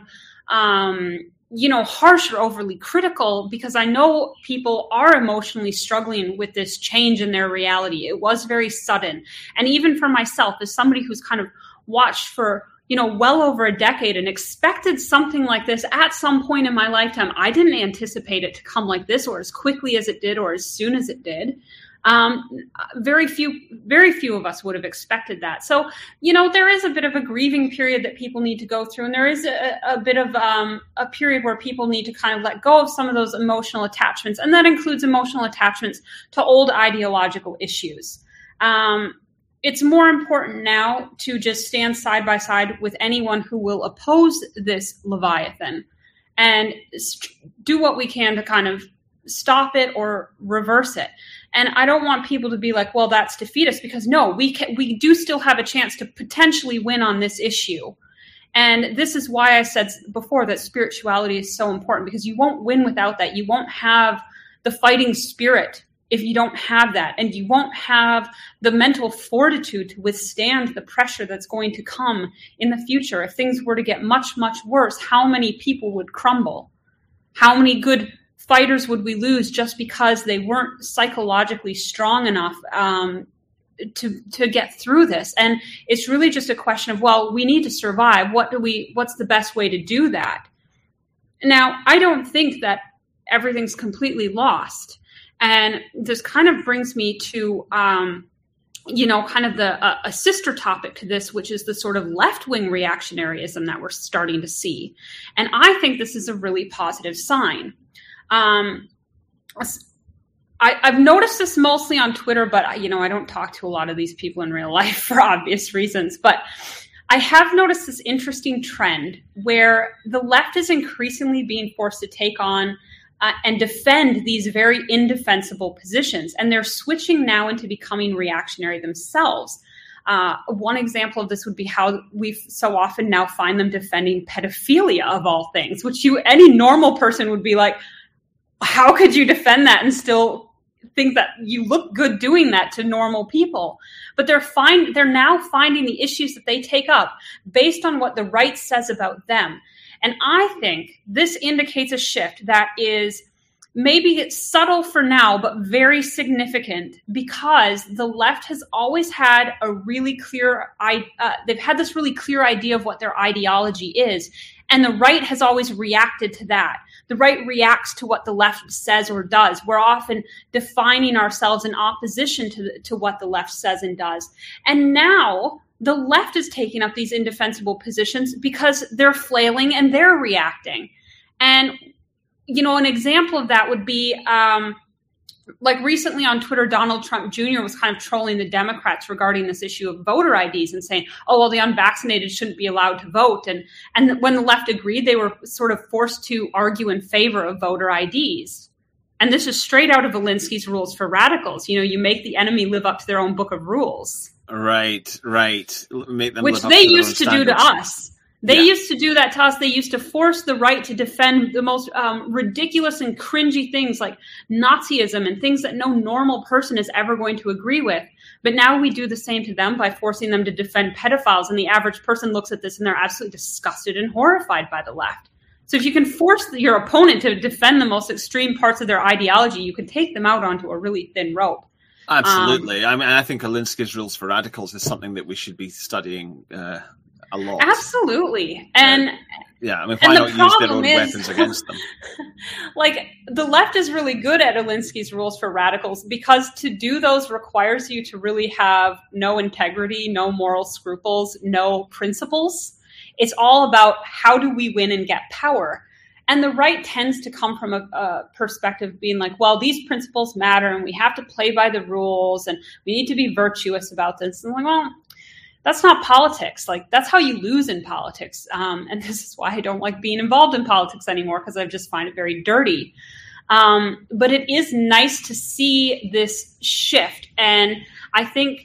um, you know, harsh or overly critical, because I know people are emotionally struggling with this change in their reality. It was very sudden, and even for myself, as somebody who's kind of watched for, you know, well over a decade and expected something like this at some point in my lifetime. I didn't anticipate it to come like this, or as quickly as it did, or as soon as it did. Um, very few, very few of us would have expected that. So, you know, there is a bit of a grieving period that people need to go through. And there is a, a bit of um, a period where people need to kind of let go of some of those emotional attachments. And that includes emotional attachments to old ideological issues. Um, It's more important now to just stand side by side with anyone who will oppose this Leviathan and st- do what we can to kind of stop it or reverse it. And I don't want people to be like, well, that's defeatist, because no, we can, we do still have a chance to potentially win on this issue. And this is why I said before that spirituality is so important, because you won't win without that. You won't have the fighting spirit if you don't have that, and you won't have the mental fortitude to withstand the pressure that's going to come in the future. If things were to get much, much worse, how many people would crumble? How many good fighters would we lose just because they weren't psychologically strong enough um, to to get through this? And it's really just a question of, well, we need to survive. What do we? What's the best way to do that? Now, I don't think that everything's completely lost. And this kind of brings me to, um, you know, kind of the uh, a sister topic to this, which is the sort of left-wing reactionaryism that we're starting to see. And I think this is a really positive sign. Um, I, I've noticed this mostly on Twitter, but, you know, I don't talk to a lot of these people in real life for obvious reasons. But I have noticed this interesting trend where the left is increasingly being forced to take on Uh, and defend these very indefensible positions. And they're switching now into becoming reactionary themselves. Uh, one example of this would be how we so often now find them defending pedophilia, of all things, which you any normal person would be like, how could you defend that and still think that you look good doing that to normal people. But they're find they're now finding the issues that they take up based on what the right says about them. And I think this indicates a shift that is maybe it's subtle for now, but very significant, because the left has always had a really clear, uh, they've had this really clear idea of what their ideology is. And the right has always reacted to that. The right reacts to what the left says or does. We're often defining ourselves in opposition to, the, to what the left says and does. And now the left is taking up these indefensible positions because they're flailing and they're reacting. And, you know, an example of that would be, um, like recently on Twitter, Donald Trump Junior was kind of trolling the Democrats regarding this issue of voter I Ds and saying, oh, well, the unvaccinated shouldn't be allowed to vote. And, and when the left agreed, they were sort of forced to argue in favor of voter I Ds. And this is straight out of Alinsky's Rules for Radicals. You know, you make the enemy live up to their own book of rules. Right, right. Make them Which live up they to their used to standards. do to us. They Yeah. used to do that to us. They used to force the right to defend the most um, ridiculous and cringy things like Nazism and things that no normal person is ever going to agree with. But now we do the same to them by forcing them to defend pedophiles. And the average person looks at this and they're absolutely disgusted and horrified by the left. So if you can force your opponent to defend the most extreme parts of their ideology, you can take them out onto a really thin rope. Absolutely. Um, I mean, I think Alinsky's Rules for Radicals is something that we should be studying uh, a lot. Absolutely. And Uh, yeah, I mean, why not use their own is, weapons against them? Like, the left is really good at Alinsky's Rules for Radicals because to do those requires you to really have no integrity, no moral scruples, no principles. It's all about how do we win and get power. And the right tends to come from a, a perspective being like, well, these principles matter and we have to play by the rules and we need to be virtuous about this. And I'm like, well, that's not politics. Like, that's how you lose in politics. Um, and this is why I don't like being involved in politics anymore, because I just find it very dirty. Um, but it is nice to see this shift. And I think,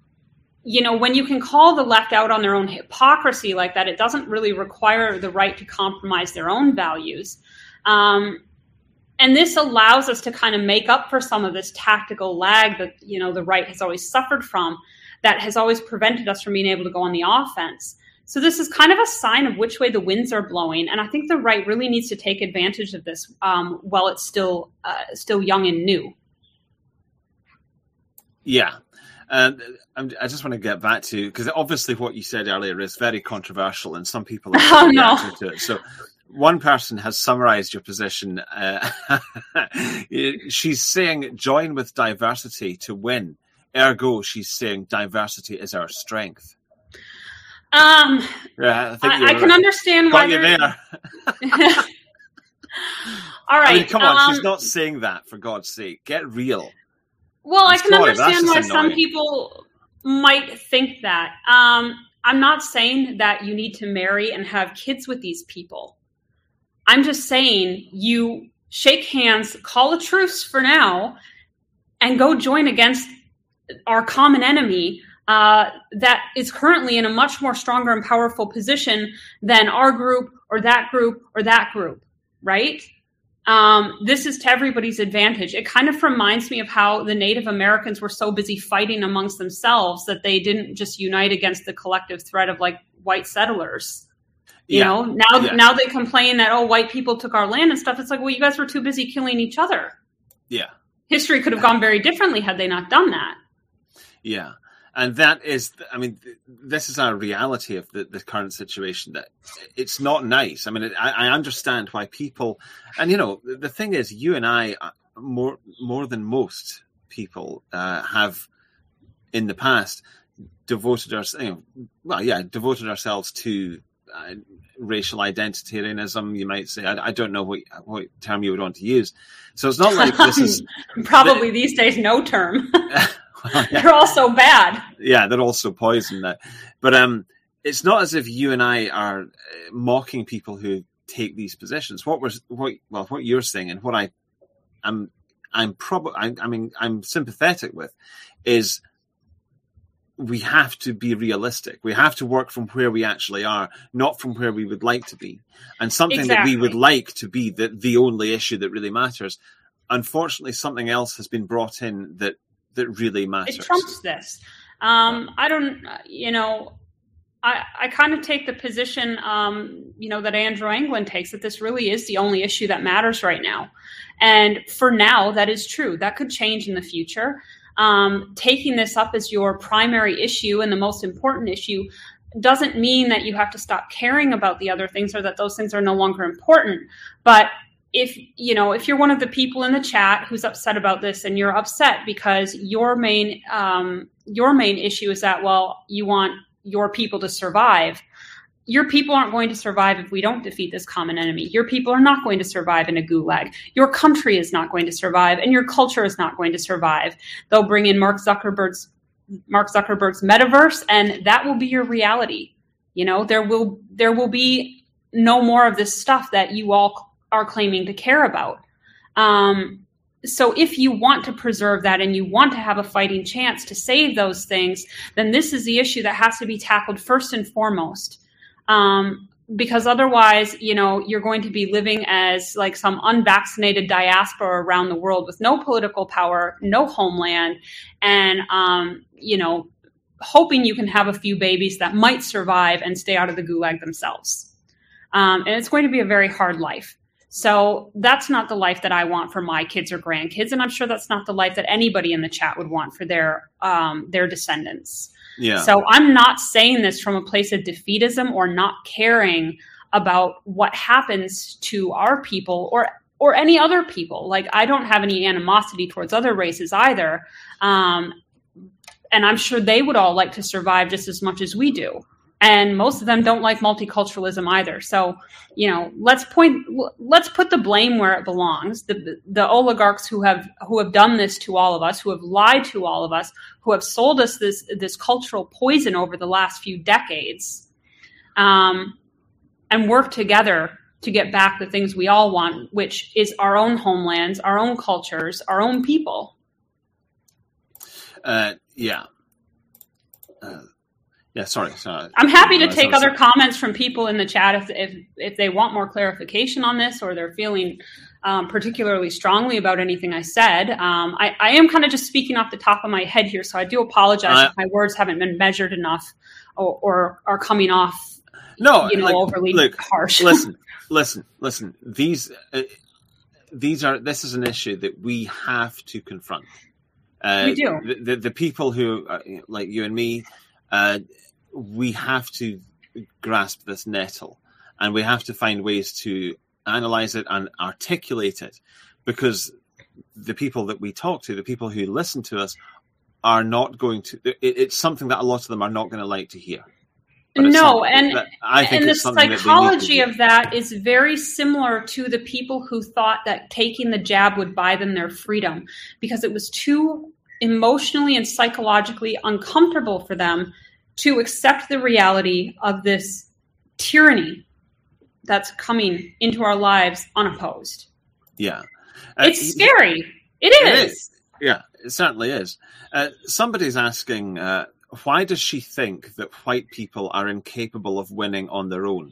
you know, when you can call the left out on their own hypocrisy like that, it doesn't really require the right to compromise their own values. Um, and this allows us to kind of make up for some of this tactical lag that, you know, the right has always suffered from, that has always prevented us from being able to go on the offense. So this is kind of a sign of which way the winds are blowing. And I think the right really needs to take advantage of this um, while it's still uh, still young and new. Yeah. And um, I just want to get back to, because obviously what you said earlier is very controversial and some people are Oh, no. reacting to it. So one person has summarized your position. Uh, she's saying join with diversity to win. Ergo, she's saying diversity is our strength. Um, Yeah, I, think I, I can understand got why you they're- there. All right. I mean, come on, um, she's not saying that, for God's sake. Get real. Well, I'm I can sorry, but that's understand why just some annoying. people might think that. Um, I'm not saying that you need to marry and have kids with these people. I'm just saying you shake hands, call a truce for now, and go join against our common enemy uh, that is currently in a much more stronger and powerful position than our group or that group or that group, right? Um, this is to everybody's advantage. It kind of reminds me of how the Native Americans were so busy fighting amongst themselves that they didn't just unite against the collective threat of like white settlers. You Yeah. know, now Yeah. now they complain that, oh, white people took our land and stuff. It's like, well, you guys were too busy killing each other. Yeah. History could have gone very differently had they not done that. Yeah. And that is, I mean, th- this is a reality of the, the current situation, that it's not nice. I mean, it, I, I understand why people, and you know, the, the thing is, you and I, uh, more more than most people, uh, have in the past devoted our, you know, well, yeah, devoted ourselves to uh, racial identitarianism. You might say, I, I don't know what what term you would want to use. So it's not like this is Probably these days, no term. well, yeah. They're all so bad. Yeah, they're also poison now. But um, it's not as if you and I are uh, mocking people who take these positions. What we're, what, well, what you're saying and what I, I'm, I'm probably, I, I mean, I'm sympathetic with, is we have to be realistic. We have to work from where we actually are, not from where we would like to be. And something Exactly. that we would like to be the the only issue that really matters, unfortunately, something else has been brought in that that really matters. It trumps this. Um, I don't, you know, I, I kind of take the position, um, you know, that Andrew Anglin takes, that this really is the only issue that matters right now. And for now, that is true. That could change in the future. Um, taking this up as your primary issue and the most important issue doesn't mean that you have to stop caring about the other things or that those things are no longer important. But if, you know, if you're one of the people in the chat who's upset about this, and you're upset because your main, um, your main issue is that, well, you want your people to survive. Your people aren't going to survive if we don't defeat this common enemy. Your people are not going to survive in a gulag. Your country is not going to survive, and your culture is not going to survive. They'll bring in Mark Zuckerberg's Mark Zuckerberg's metaverse, and that will be your reality. You know, there will there will be no more of this stuff that you all are claiming to care about. Um, So if you want to preserve that and you want to have a fighting chance to save those things, then this is the issue that has to be tackled first and foremost. Um, because otherwise, you know, you're going to be living as like some unvaccinated diaspora around the world with no political power, no homeland, and, um, you know, hoping you can have a few babies that might survive and stay out of the gulag themselves. Um, and it's going to be a very hard life. So that's not the life that I want for my kids or grandkids, and I'm sure that's not the life that anybody in the chat would want for their um, their descendants. Yeah. So I'm not saying this from a place of defeatism or not caring about what happens to our people or or any other people. Like, I don't have any animosity towards other races either, um, and I'm sure they would all like to survive just as much as we do. And most of them don't like multiculturalism either. So, you know, let's point, let's put the blame where it belongs. The the oligarchs who have who have done this to all of us, who have lied to all of us, who have sold us this this cultural poison over the last few decades, um, and work together to get back the things we all want, which is our own homelands, our own cultures, our own people. Uh, yeah. Uh. Yeah, sorry, sorry. I'm happy to take other comments from people in the chat if if, if they want more clarification on this, or they're feeling um, particularly strongly about anything I said. Um, I, I am kind of just speaking off the top of my head here, so I do apologize uh, if my words haven't been measured enough or, or are coming off, no, you know, like, overly look, harsh. listen, listen, listen. These, uh, these are. This is an issue that we have to confront. Uh, we do. The, the, the people who, uh, like you and me. Uh, we have to grasp this nettle, and we have to find ways to analyze it and articulate it, because the people that we talk to, the people who listen to us, are not going to. It, it's something that a lot of them are not going to like to hear. No, and I think and the it's psychology of that is very similar to the people who thought that taking the jab would buy them their freedom, because it was too emotionally and psychologically uncomfortable for them to accept the reality of this tyranny that's coming into our lives unopposed. Yeah. Uh, it's scary. It is. It is. Yeah, it certainly is. Uh, somebody's asking, uh, why does she think that white people are incapable of winning on their own?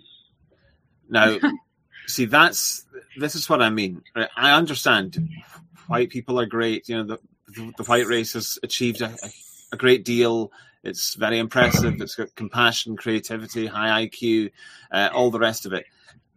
Now, see, that's this is what I mean. I understand white people are great. You know, the, the, the white race has achieved a, a, a great deal. It's very impressive. It's got compassion, creativity, high I Q, uh, all the rest of it.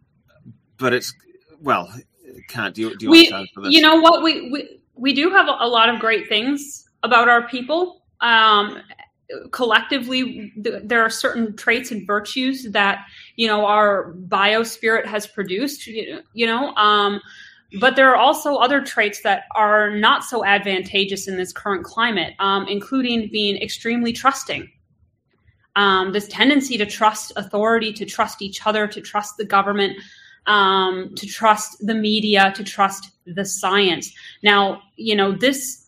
But it's, well, can't. Do you, do you we, want to answer this? You know what? We, we, we do have a lot of great things about our people. Um, collectively, th- there are certain traits and virtues that, you know, our biospirit has produced, you, you know, um, but there are also other traits that are not so advantageous in this current climate, um, including being extremely trusting. Um, this tendency to trust authority, to trust each other, to trust the government, um, to trust the media, to trust the science. Now, you know, this,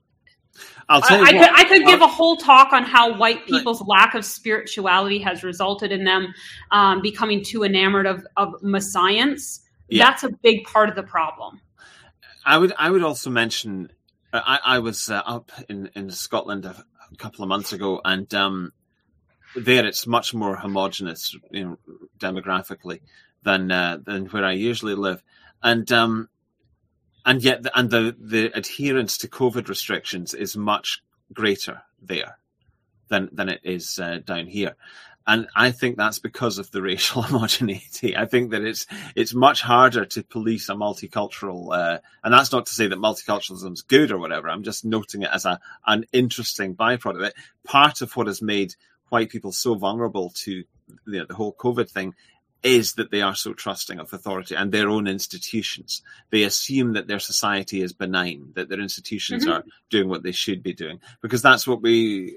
I'll tell you I, I what, could, I could I'll, give a whole talk on how white people's right. lack of spirituality has resulted in them um, becoming too enamored of, of messiahs. Yeah. That's a big part of the problem. I would I would also mention, uh, I, I was uh, up in, in Scotland a, a couple of months ago, and um, there it's much more homogenous, you know, demographically than uh, than where I usually live. And um, and yet, the, and the, the adherence to COVID restrictions is much greater there than than it is uh, down here. And I think that's because of the racial homogeneity. I think that it's it's much harder to police a multicultural, uh, and that's not to say that multiculturalism is good or whatever. I'm just noting it as a an interesting byproduct. Part of what has made white people so vulnerable to you know, the whole COVID thing is that they are so trusting of authority and their own institutions. They assume that their society is benign, that their institutions mm-hmm. are doing what they should be doing, because that's what we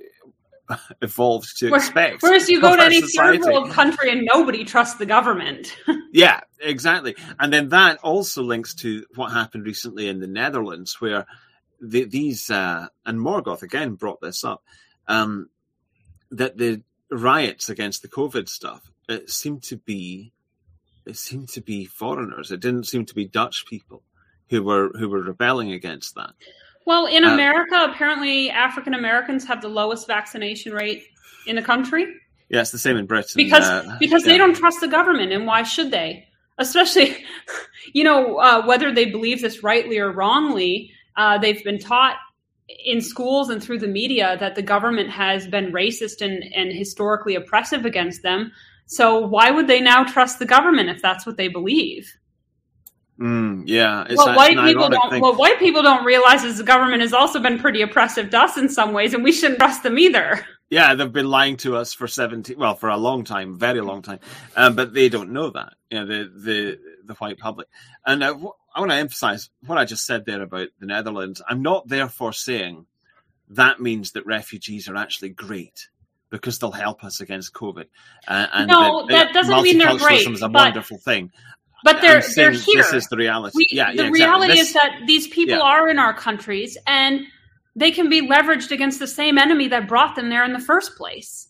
evolved to Where, expect. Whereas you go to any society. third world country and nobody trusts the government. Yeah, exactly. And then that also links to what happened recently in the Netherlands, where the, these, uh, and Morgoth again brought this up, um, that the riots against the COVID stuff, it seemed to be, it seemed to be foreigners. It didn't seem to be Dutch people who were who were rebelling against that. Well, in uh, America, apparently African Americans have the lowest vaccination rate in the country. Yeah, it's the same in Britain. Because uh, because yeah. they don't trust the government, and why should they? Especially, you know, uh, whether they believe this rightly or wrongly, uh, they've been taught in schools and through the media that the government has been racist and, and historically oppressive against them. So why would they now trust the government if that's what they believe? Mm, yeah, it's what a, white an people don't thing. what white people don't realize is the government has also been pretty oppressive to us in some ways, and we shouldn't trust them either. Yeah, they've been lying to us for seventeen, well, for a long time, very long time, um, but they don't know that. You know, the the the white public. And uh, I want to emphasize what I just said there about the Netherlands. I'm not therefore saying that means that refugees are actually great, because they'll help us against COVID. Uh, and no, that, that doesn't mean they're great. Multiculturalism is a but, wonderful thing. But they're they're here. This is the reality. We, yeah, the yeah, reality exactly. is that these people yeah. are in our countries, and they can be leveraged against the same enemy that brought them there in the first place.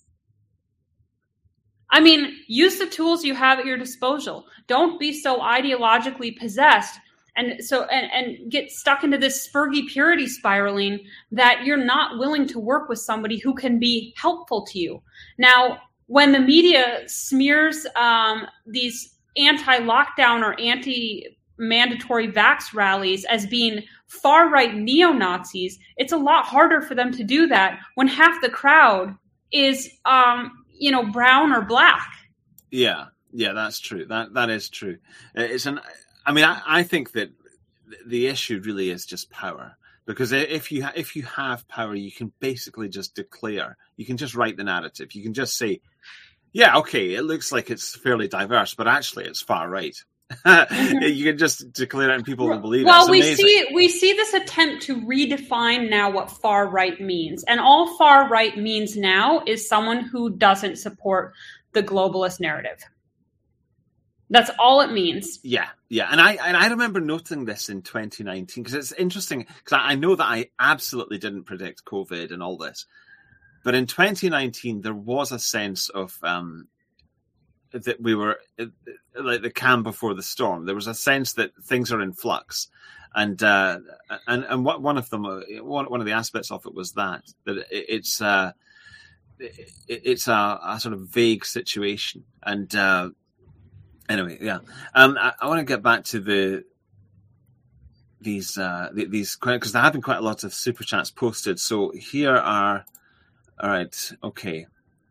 I mean, use the tools you have at your disposal. Don't be so ideologically possessed and so and, and get stuck into this spurgy purity spiraling that you're not willing to work with somebody who can be helpful to you. Now, when the media smears um, these anti-lockdown or anti-mandatory vax rallies as being far-right neo-Nazis, it's a lot harder for them to do that when half the crowd is, um, you know, brown or black. Yeah, yeah, that's true. That that is true. It's an. I mean, I, I think that the issue really is just power. Because if you ha- if you have power, you can basically just declare. You can just write the narrative. You can just say, yeah, okay, it looks like it's fairly diverse, but actually it's far right. Mm-hmm. You can just declare it and people will believe well, it. Well, we see we see this attempt to redefine now what far right means. And all far right means now is someone who doesn't support the globalist narrative. That's all it means. Yeah, yeah. And I and I remember noting this in twenty nineteen, because it's interesting, because I know that I absolutely didn't predict COVID and all this. But in twenty nineteen, there was a sense of um, that we were like the calm before the storm. There was a sense that things are in flux, and uh, and and what one of them, one one of the aspects of it was that that it, it's uh, it, it's a, a sort of vague situation. And uh, anyway, yeah, um, I, I want to get back to the these uh, these because there have been quite a lot of super chats posted. So here are. All right. Okay.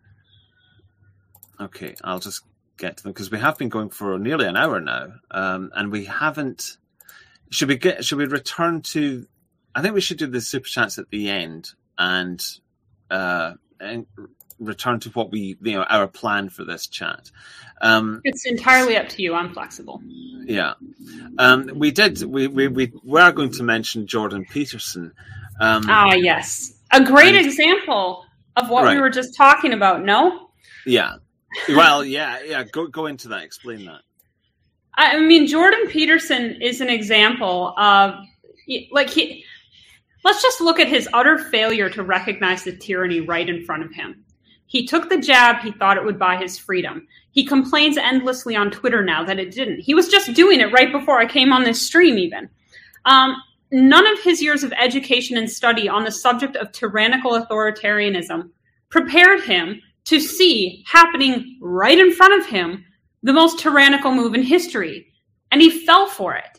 Okay. I'll just get to them because we have been going for nearly an hour now, um, and we haven't. Should we get? Should we return to? I think we should do the super chats at the end and uh, and return to what we, you know, our plan for this chat. Um, it's entirely up to you. I'm flexible. Yeah. Um, we did. We, we we were going to mention Jordan Peterson. Um, ah, yes, a great and, example. Of what right. we were just talking about, no? Yeah. Well, yeah, yeah. Go go into that. Explain that. I mean, Jordan Peterson is an example of, like, he. Let's just look at his utter failure to recognize the tyranny right in front of him. He took the jab. He thought it would buy his freedom. He complains endlessly on Twitter now that it didn't. He was just doing it right before I came on this stream, even. Um, None of his years of education and study on the subject of tyrannical authoritarianism prepared him to see happening right in front of him the most tyrannical move in history. And he fell for it.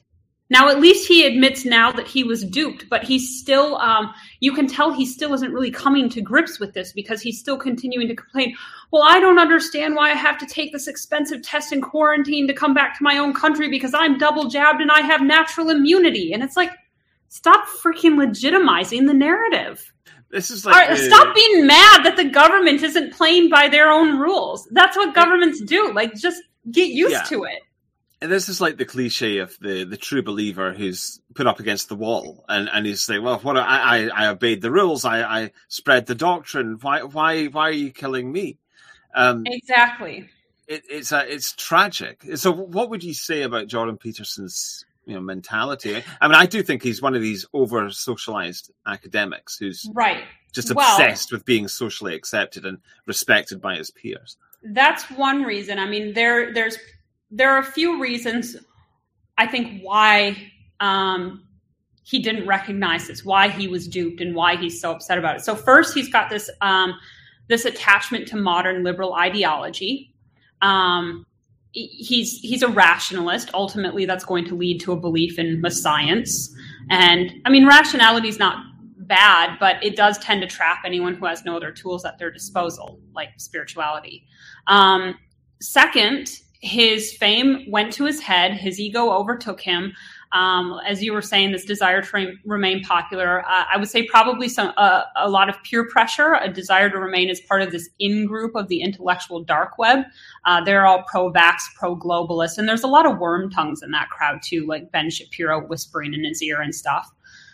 Now, at least he admits now that he was duped, but he's still, um, you can tell he still isn't really coming to grips with this because he's still continuing to complain. Well, I don't understand why I have to take this expensive test in quarantine to come back to my own country because I'm double jabbed and I have natural immunity. And it's like, stop freaking legitimizing the narrative. This is like right, the... Stop being mad that the government isn't playing by their own rules. That's what governments do. Like, just get used yeah. to it. And this is like the cliche of the, the true believer who's put up against the wall and, and he's saying, well, what I, I, I obeyed the rules. I, I spread the doctrine. Why, why, why are you killing me? Um, exactly. It, it's a, it's tragic. So what would you say about Jordan Peterson's, you know, mentality? I mean, I do think he's one of these over socialized academics who's right. just well, obsessed with being socially accepted and respected by his peers. That's one reason. I mean, there, there's, There are a few reasons, I think, why um, he didn't recognize this, why he was duped, and why he's so upset about it. So first, he's got this um, this attachment to modern liberal ideology. Um, he's he's a rationalist. Ultimately, that's going to lead to a belief in the science. And I mean, rationality is not bad, but it does tend to trap anyone who has no other tools at their disposal, like spirituality. Um, second, his fame went to his head. His ego overtook him. Um, as you were saying, this desire to re- remain popular, uh, I would say probably some uh, a lot of peer pressure, a desire to remain as part of this in-group of the intellectual dark web. Uh, they're all pro-vax, pro-globalist, and there's a lot of worm tongues in that crowd too, like Ben Shapiro whispering in his ear and stuff.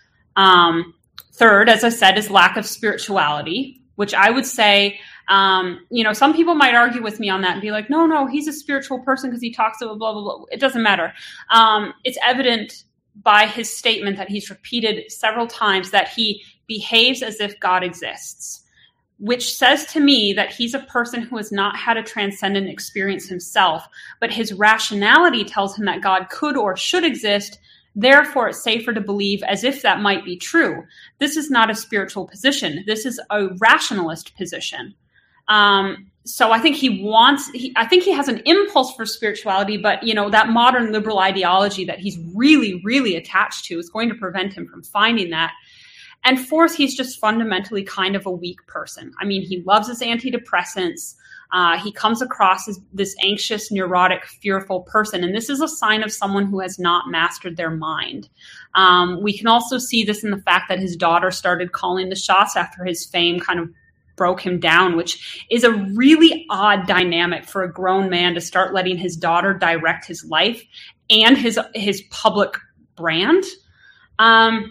Um, third, as I said, is lack of spirituality, which I would say... Um, you know, some people might argue with me on that and be like, no, no, he's a spiritual person because he talks about blah, blah, blah. It doesn't matter. Um, it's evident by his statement that he's repeated several times that he behaves as if God exists, which says to me that he's a person who has not had a transcendent experience himself, but his rationality tells him that God could or should exist. Therefore, it's safer to believe as if that might be true. This is not a spiritual position. This is a rationalist position. Um, so I think he wants, he, I think he has an impulse for spirituality, but, you know, that modern liberal ideology that he's really, really attached to is going to prevent him from finding that. And fourth, he's just fundamentally kind of a weak person. I mean, he loves his antidepressants. Uh, he comes across as this anxious, neurotic, fearful person. And this is a sign of someone who has not mastered their mind. Um, we can also see this in the fact that his daughter started calling the shots after his fame kind of broke him down, which is a really odd dynamic for a grown man to start letting his daughter direct his life and his his public brand. Um,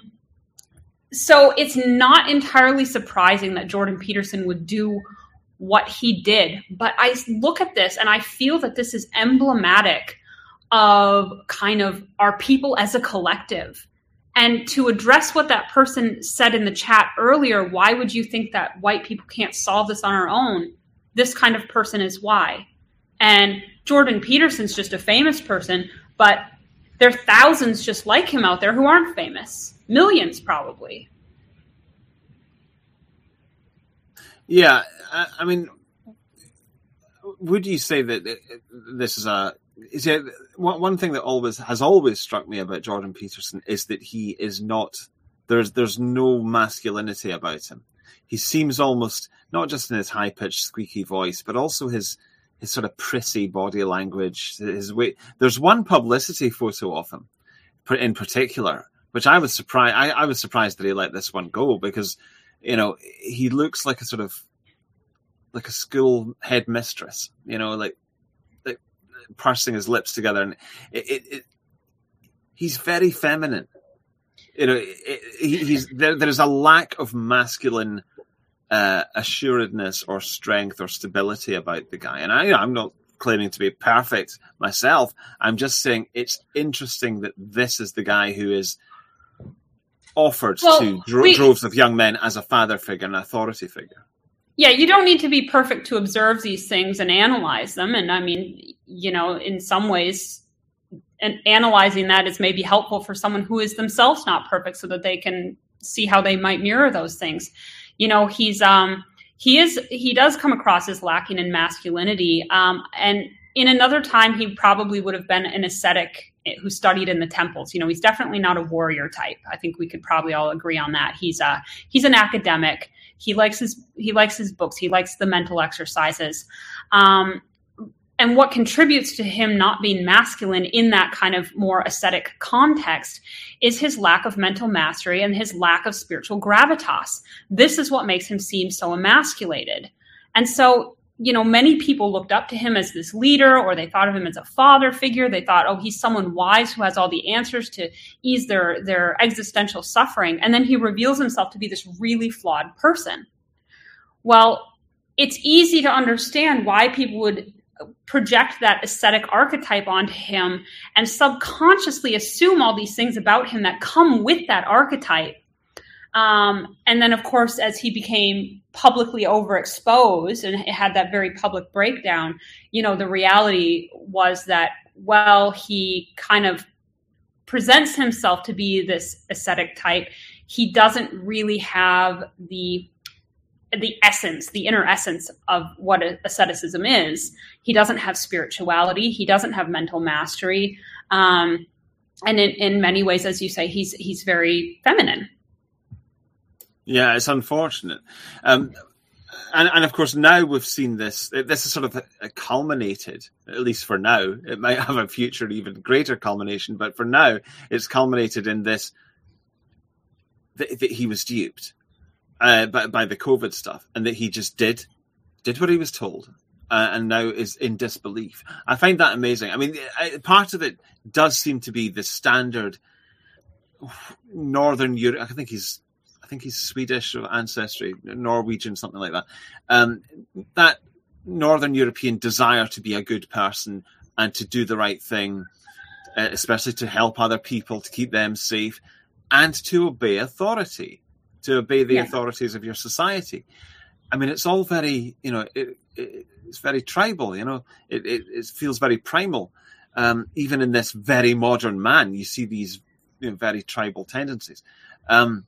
so it's not entirely surprising that Jordan Peterson would do what he did. But I look at this and I feel that this is emblematic of kind of our people as a collective. And to address what that person said in the chat earlier, why would you think that white people can't solve this on our own? This kind of person is why. And Jordan Peterson's just a famous person, but there are thousands just like him out there who aren't famous. Millions, probably. Yeah, I, I mean, would you say that this is a... Is it, one thing that always has always struck me about Jordan Peterson is that he is not, there's there's no masculinity about him. He seems almost, not just in his high-pitched, squeaky voice, but also his his sort of prissy body language. His way. There's one publicity photo of him in particular, which I was surprised. I, I was surprised that he let this one go because, you know, he looks like a sort of like a school headmistress. You know, like. Pursing his lips together, and it, it, it he's very feminine. You know, it, it, he's there. There's a lack of masculine uh, assuredness or strength or stability about the guy. And I, you know, I'm not claiming to be perfect myself. I'm just saying it's interesting that this is the guy who is offered well, to dro- we, droves of young men as a father figure, an authority figure. Yeah, you don't need to be perfect to observe these things and analyze them. And I mean, you know, in some ways, and analyzing that is maybe helpful for someone who is themselves not perfect so that they can see how they might mirror those things. You know, he's, um, he is, he does come across as lacking in masculinity. Um, and in another time, he probably would have been an ascetic who studied in the temples. You know, he's definitely not a warrior type. I think we could probably all agree on that. He's a he's an academic. He likes his he likes his books. He likes the mental exercises. Um, and what contributes to him not being masculine in that kind of more ascetic context is his lack of mental mastery and his lack of spiritual gravitas. This is what makes him seem so emasculated. And so, you know, many people looked up to him as this leader, or they thought of him as a father figure. They thought, oh, he's someone wise who has all the answers to ease their, their existential suffering. And then he reveals himself to be this really flawed person. Well, it's easy to understand why people would project that ascetic archetype onto him and subconsciously assume all these things about him that come with that archetype. Um, and then, of course, as he became publicly overexposed and had that very public breakdown, you know, the reality was that, well, he kind of presents himself to be this ascetic type. He doesn't really have the the essence, the inner essence of what asceticism is. He doesn't have spirituality. He doesn't have mental mastery. Um, and in, in many ways, as you say, he's he's very feminine. Yeah, it's unfortunate. Um, and, and of course, now we've seen this. This is sort of a, a culminated, at least for now. It might have a future even greater culmination, but for now, it's culminated in this, that, that he was duped uh, by, by the COVID stuff, and that he just did, did what he was told. Uh, and now is in disbelief. I find that amazing. I mean, part of it does seem to be the standard Northern Europe. I think he's I think he's Swedish ancestry, Norwegian, something like that. Um, that Northern European desire to be a good person and to do the right thing, uh, especially to help other people, to keep them safe, and to obey authority, to obey the yeah. authorities of your society. I mean, it's all very, you know, it, it, it's very tribal, you know, it, it, it feels very primal. Um, even in this very modern man, you see these you know, very tribal tendencies. Um,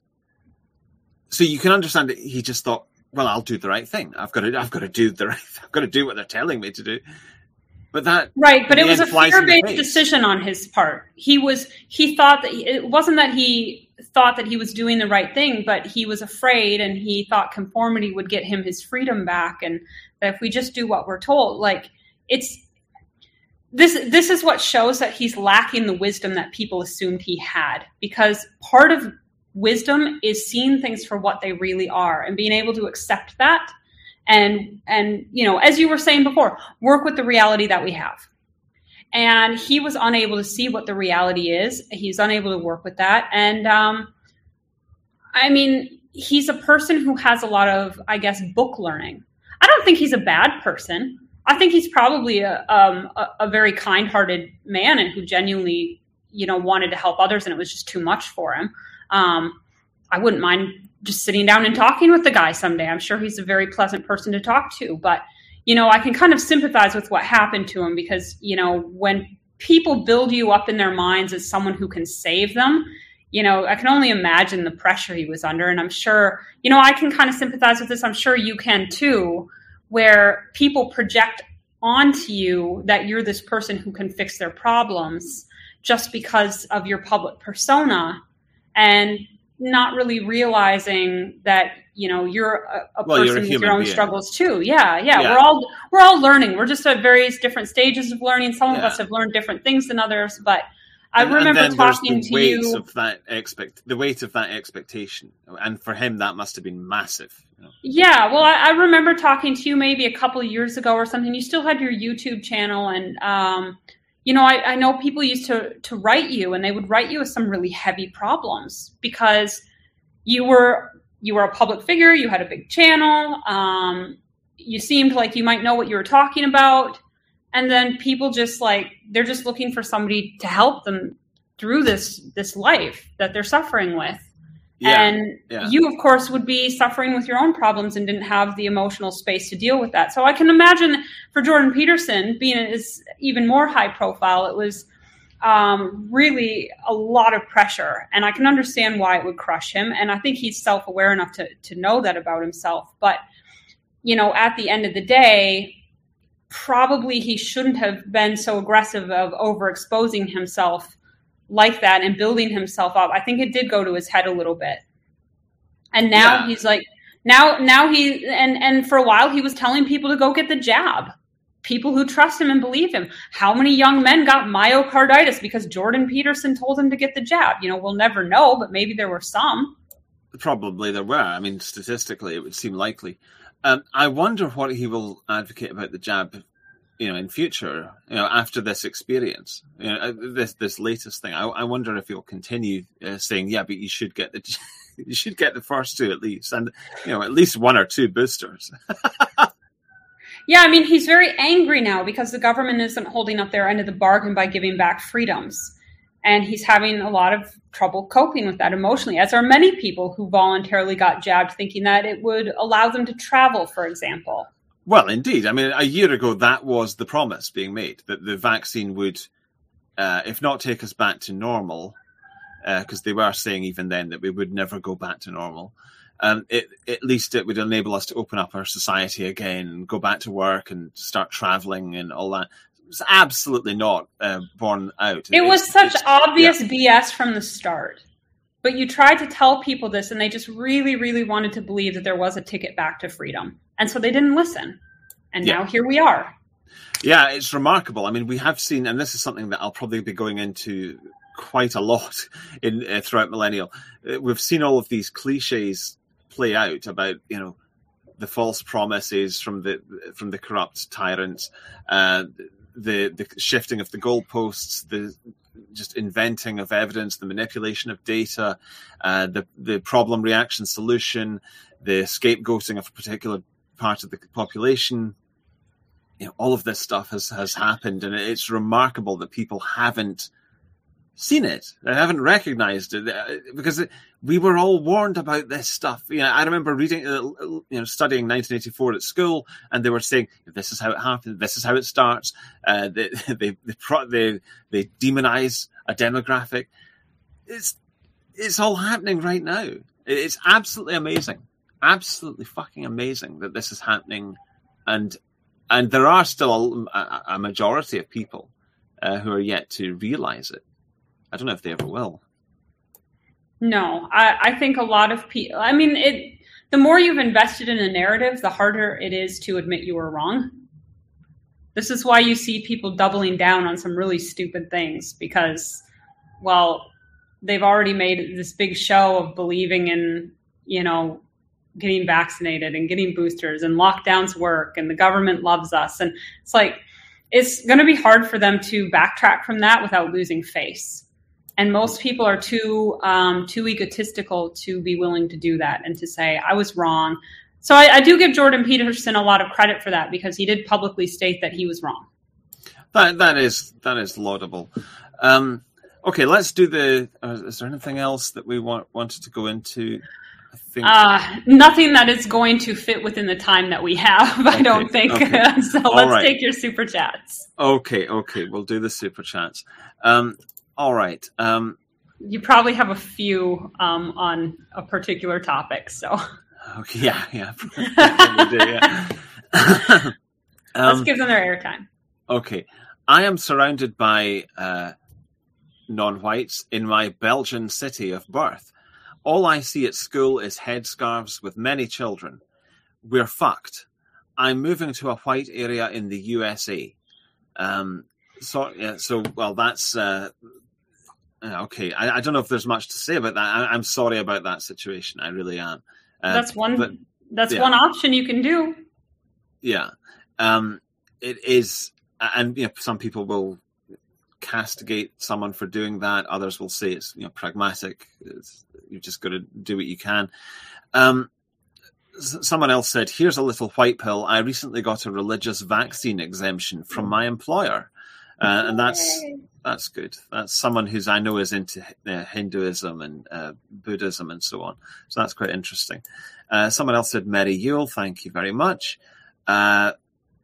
So you can understand that he just thought, well, I'll do the right thing. I've got to, I've got to do the right, I've got to do what they're telling me to do. But that, right. But it was a fear-based decision on his part. He was, he thought that he, it wasn't that he thought that he was doing the right thing, but he was afraid, and he thought conformity would get him his freedom back. And that if we just do what we're told, like it's, this, this is what shows that he's lacking the wisdom that people assumed he had, because part of wisdom is seeing things for what they really are and being able to accept that. And, and, you know, as you were saying before, work with the reality that we have. And he was unable to see what the reality is. He's unable to work with that. And, um, I mean, he's a person who has a lot of, I guess, book learning. I don't think he's a bad person. I think he's probably a, um, a, a very kind-hearted man, and who genuinely, you know, wanted to help others, and it was just too much for him. Um, I wouldn't mind just sitting down and talking with the guy someday. I'm sure he's a very pleasant person to talk to, but, you know, I can kind of sympathize with what happened to him, because, you know, when people build you up in their minds as someone who can save them, you know, I can only imagine the pressure he was under. And I'm sure, you know, I can kind of sympathize with this. I'm sure you can too, where people project onto you that you're this person who can fix their problems just because of your public persona, and not really realizing that, you know, you're a, a well, person you're a with your own being. struggles too. Yeah, yeah, yeah. We're all we're all learning. We're just at various different stages of learning. Some yeah. of us have learned different things than others, but I and, remember and talking the to weight you. Of that expect the weight of that expectation, and for him that must have been massive. You know? Yeah, well, I, I remember talking to you maybe a couple of years ago or something. You still had your YouTube channel, and um, you know, I, I know people used to to write you, and they would write you with some really heavy problems, because you were you were a public figure, you had a big channel, um, you seemed like you might know what you were talking about, and then people just like they're just looking for somebody to help them through this this life that they're suffering with. Yeah, and yeah. you, of course, would be suffering with your own problems and didn't have the emotional space to deal with that. So I can imagine for Jordan Peterson, being is even more high profile, it was um, really a lot of pressure. And I can understand why it would crush him. And I think he's self-aware enough to, to know that about himself. But, you know, at the end of the day, probably he shouldn't have been so aggressive of overexposing himself like that and building himself up. I think it did go to his head a little bit. And now yeah. he's like, now, now he, and, and for a while he was telling people to go get the jab. People who trust him and believe him. How many young men got myocarditis because Jordan Peterson told him to get the jab? You know, we'll never know, but maybe there were some. Probably there were. I mean, statistically, it would seem likely. Um, I wonder what he will advocate about the jab, you know, in future, you know, after this experience, you know, this this latest thing. I, I wonder if he'll continue uh, saying, yeah, but you should get the you should get the first two at least, and you know, at least one or two boosters. Yeah, I mean, he's very angry now because the government isn't holding up their end of the bargain by giving back freedoms. And he's having a lot of trouble coping with that emotionally, as are many people who voluntarily got jabbed thinking that it would allow them to travel, for example. Well, indeed. I mean, a year ago, that was the promise being made, that the vaccine would, uh, if not take us back to normal, because uh, they were saying even then that we would never go back to normal, Um, it, at least it would enable us to open up our society again and go back to work and start traveling and all that. It was absolutely not uh, borne out. It, it was such obvious yeah. B S from the start. But you tried to tell people this, and they just really, really wanted to believe that there was a ticket back to freedom. And so they didn't listen. And yeah. now here we are. Yeah, it's remarkable. I mean, we have seen, and this is something that I'll probably be going into quite a lot in uh, throughout Millennial. Uh, we've seen all of these cliches play out about, you know, the false promises from the from the corrupt tyrants, uh, the the shifting of the goalposts, the just inventing of evidence, the manipulation of data, uh, the the problem reaction solution, the scapegoating of a particular part of the population. You know, all of this stuff has has happened, and it's remarkable that people haven't seen it. They haven't recognized it because it, we were all warned about this stuff. You know, I remember reading, uh, you know, studying nineteen eighty-four at school, and they were saying, "This is how it happened. This is how it starts." Uh, they, they, they, they, they demonize a demographic. It's, it's all happening right now. It's absolutely amazing, absolutely fucking amazing that this is happening, and and there are still a, a majority of people uh, who are yet to realize it. I don't know if they ever will. No, I, I think a lot of people, I mean, it. The more you've invested in a narrative, the harder it is to admit you were wrong. This is why you see people doubling down on some really stupid things because, well, they've already made this big show of believing in, you know, getting vaccinated and getting boosters and lockdowns work and the government loves us. And it's like, it's going to be hard for them to backtrack from that without losing face. And most people are too um, too egotistical to be willing to do that and to say, I was wrong. So I, I do give Jordan Peterson a lot of credit for that because he did publicly state that he was wrong. That That is that is laudable. Um, okay, let's do the... Uh, is there anything else that we want, wanted to go into? I think... Uh, nothing that is going to fit within the time that we have, I okay, don't think. Okay. So All let's right. take your super chats. Okay, okay, we'll do the super chats. Um, all right. Um, you probably have a few um, on a particular topic, so. Okay, yeah, yeah. we do, yeah. um, let's give them their airtime. Okay. I am surrounded by uh, non-whites in my Belgian city of birth. All I see at school is headscarves with many children. We're fucked. I'm moving to a white area in the U S A. Um, so, yeah, so well, that's uh, okay. I, I don't know if there's much to say about that. I, I'm sorry about that situation. I really am. Uh, that's one. But, that's yeah. one option you can do. Yeah, um, it is, and you know, some people will castigate someone for doing that. Others will say it's you know pragmatic. It's, you've just got to do what you can. Um, someone else said, "Here's a little white pill. I recently got a religious vaccine exemption from my employer." Uh, and that's that's good. That's someone who's I know is into uh, Hinduism and uh, Buddhism and so on. So that's quite interesting. Uh, someone else said, "Merry Yule, thank you very much." Uh,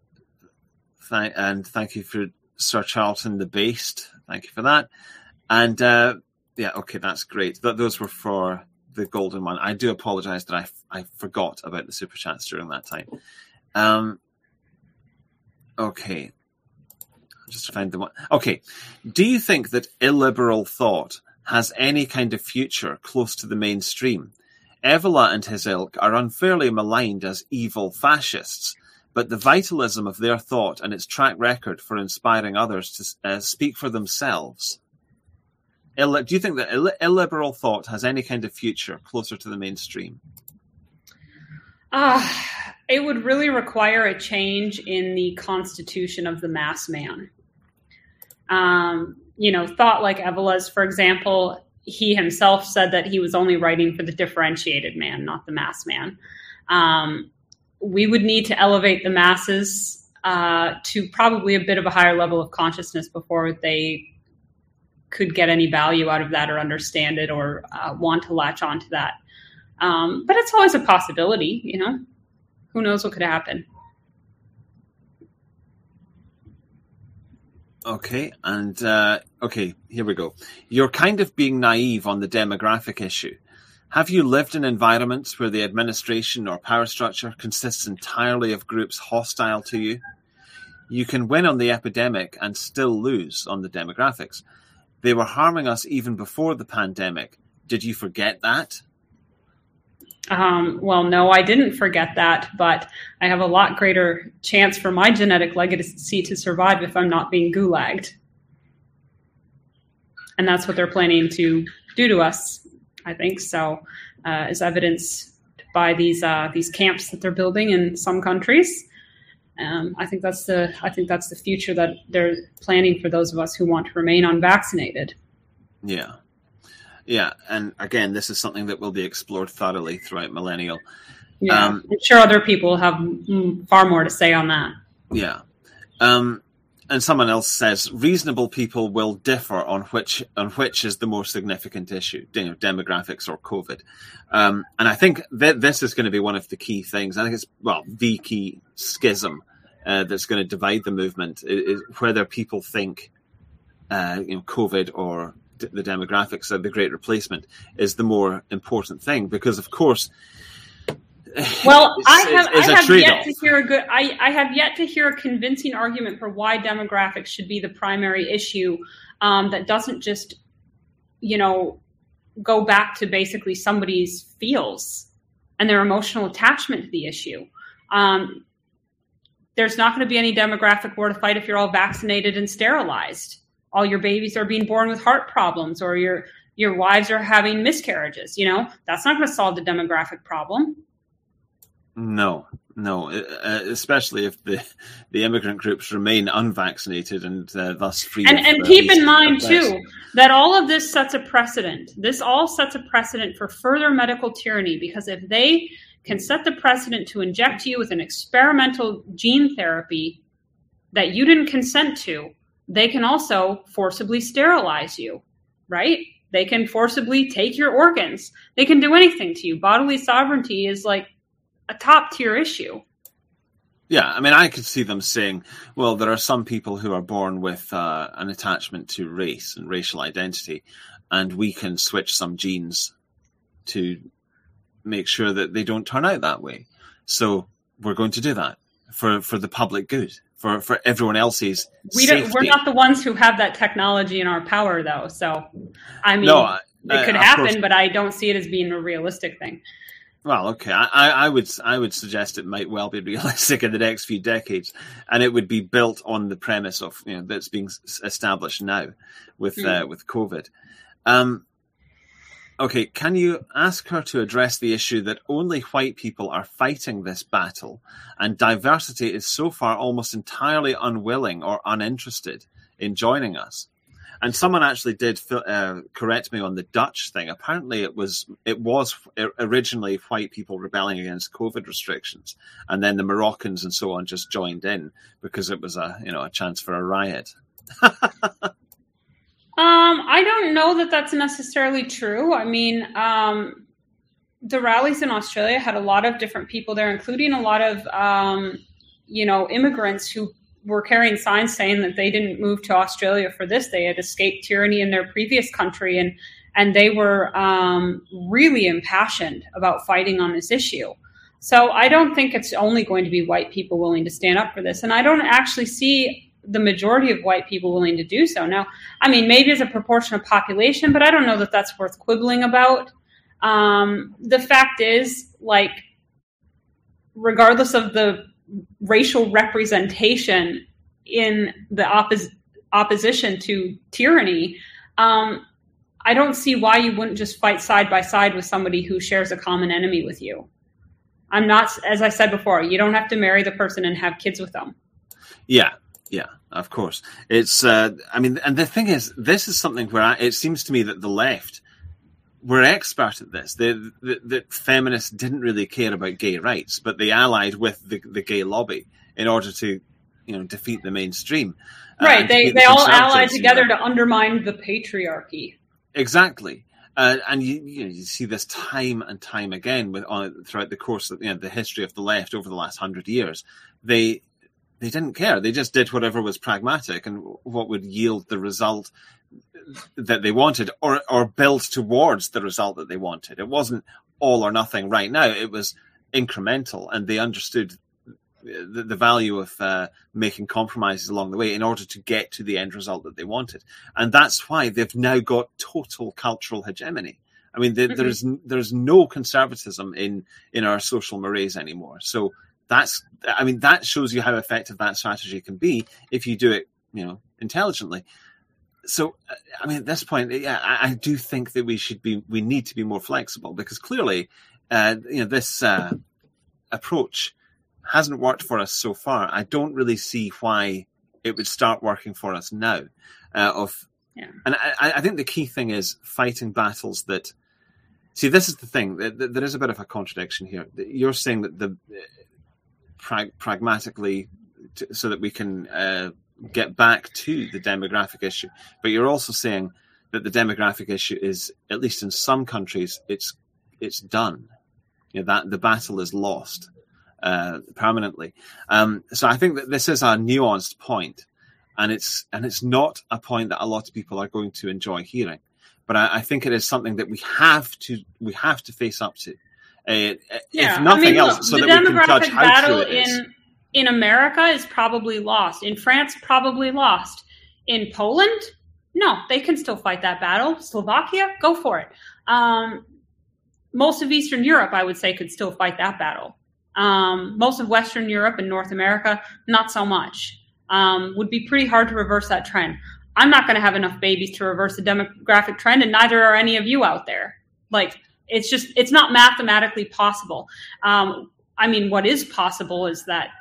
th- and thank you for Sir Charlton the Based. Thank you for that. And uh, yeah, okay, that's great. Th- those were for the golden one. I do apologize that I, f- I forgot about the super chats during that time. Um, Okay. Just find the one. Okay. Do you think that illiberal thought has any kind of future close to the mainstream? Evola and his ilk are unfairly maligned as evil fascists, but the vitalism of their thought and its track record for inspiring others to uh, speak for themselves. Ill- do you think that ill- illiberal thought has any kind of future closer to the mainstream? Uh, it would really require a change in the constitution of the mass man. Um, you know, thought like Evola's, for example, he himself said that he was only writing for the differentiated man, not the mass man. Um, we would need to elevate the masses uh, to probably a bit of a higher level of consciousness before they could get any value out of that or understand it or uh, want to latch onto that. Um, but it's always a possibility, you know, who knows what could happen. Okay, and uh, okay, here we go. You're kind of being naive on the demographic issue. Have you lived in environments where the administration or power structure consists entirely of groups hostile to you? You can win on the epidemic and still lose on the demographics. They were harming us even before the pandemic. Did you forget that? Um, well, no, I didn't forget that, but I have a lot greater chance for my genetic legacy to survive if I'm not being gulagged. And that's what they're planning to do to us, I think. So, uh, as evidenced by these uh, these camps that they're building in some countries, um, I think that's the I think that's the future that they're planning for those of us who want to remain unvaccinated. Yeah. Yeah, and again, this is something that will be explored thoroughly throughout Millennial. Yeah, um, I'm sure other people have far more to say on that. Yeah. Um, and someone else says, reasonable people will differ on which on which is the more significant issue, you know, demographics or COVID. Um, and I think that this is going to be one of the key things. I think it's, well, the key schism uh, that's going to divide the movement is, is whether people think, uh, you know, COVID or the demographics of the Great Replacement is the more important thing, because of course, well, it's, I have it's I have trade-off. yet to hear a good I, I have yet to hear a convincing argument for why demographics should be the primary issue um, that doesn't just, you know, go back to basically somebody's feels and their emotional attachment to the issue. Um, there's not going to be any demographic war to fight if you're all vaccinated and sterilized. All your babies are being born with heart problems, or your your wives are having miscarriages. You know, that's not going to solve the demographic problem. No, no, uh, especially if the, the immigrant groups remain unvaccinated and uh, thus free. And, of, and uh, keep in mind, too, that all of this sets a precedent. This all sets a precedent for further medical tyranny, because if they can set the precedent to inject you with an experimental gene therapy that you didn't consent to, they can also forcibly sterilize you, right? They can forcibly take your organs. They can do anything to you. Bodily sovereignty is like a top tier issue. Yeah, I mean, I could see them saying, well, there are some people who are born with uh, an attachment to race and racial identity, and we can switch some genes to make sure that they don't turn out that way. So we're going to do that for, for the public good. For, for everyone else's we don't, we're not the ones who have that technology in our power, though. So, I mean, no, I, it could I, happen, course, but I don't see it as being a realistic thing. Well, okay, I, I would I would suggest it might well be realistic in the next few decades, and it would be built on the premise of, you know, that's being established now with mm. uh, with COVID. Um, Okay, can you ask her to address the issue that only white people are fighting this battle, and diversity is so far almost entirely unwilling or uninterested in joining us? And someone actually did uh, correct me on the Dutch thing. Apparently, it was it was originally white people rebelling against COVID restrictions, and then the Moroccans and so on just joined in because it was a you know a chance for a riot. Um, I don't know that that's necessarily true. I mean, um, the rallies in Australia had a lot of different people there, including a lot of, um, you know, immigrants who were carrying signs saying that they didn't move to Australia for this. They had escaped tyranny in their previous country, and and they were um, really impassioned about fighting on this issue. So I don't think it's only going to be white people willing to stand up for this. And I don't actually see the majority of white people willing to do so. Now, I mean, maybe as a proportion of population, but I don't know that that's worth quibbling about. Um, the fact is, like, regardless of the racial representation in the oppos- opposition to tyranny, um, I don't see why you wouldn't just fight side by side with somebody who shares a common enemy with you. I'm not, as I said before, you don't have to marry the person and have kids with them. Yeah, yeah, of course. It's, uh, I mean, and the thing is, this is something where I, it seems to me that the left were expert at this. The, the, the feminists didn't really care about gay rights, but they allied with the, the gay lobby in order to, you know, defeat the mainstream. Right. Uh, they the they all allied together you know. to undermine the patriarchy. Exactly. Uh, and you, you, know, you see this time and time again with uh, throughout the course of you know, the history of the left over the last hundred years. They they didn't care. They just did whatever was pragmatic and what would yield the result that they wanted, or or build towards the result that they wanted. It wasn't all or nothing right now. It was incremental, and they understood the, the value of uh, making compromises along the way in order to get to the end result that they wanted. And that's why they've now got total cultural hegemony. I mean, mm-hmm. there's there's no conservatism in in our social mores anymore. So that's, I mean, that shows you how effective that strategy can be if you do it, you know, intelligently. So, I mean, at this point, yeah, I, I do think that we should be, we need to be more flexible, because clearly, uh, you know, this uh, approach hasn't worked for us so far. I don't really see why it would start working for us now. Uh, of, yeah. And I, I think the key thing is fighting battles that, see, this is the thing, there is a bit of a contradiction here. You're saying that the prag- pragmatically, to, so that we can uh, get back to the demographic issue, but you're also saying that the demographic issue is, at least in some countries, it's it's done. You know, that the battle is lost uh, permanently. Um, so I think that this is a nuanced point, and it's and it's not a point that a lot of people are going to enjoy hearing. But I, I think it is something that we have to we have to face up to, uh, yeah, if nothing I mean, else, look, so the that we can judge demographic how battle true it is. in in America is probably lost. In France, probably lost. In Poland, no, they can still fight that battle. Slovakia, go for it. Um, most of Eastern Europe, I would say, could still fight that battle. Um, most of Western Europe and North America, not so much. Um, would be pretty hard to reverse that trend. I'm not going to have enough babies to reverse the demographic trend, and neither are any of you out there. Like, it's just, it's not mathematically possible. Um, I mean, what is possible is that,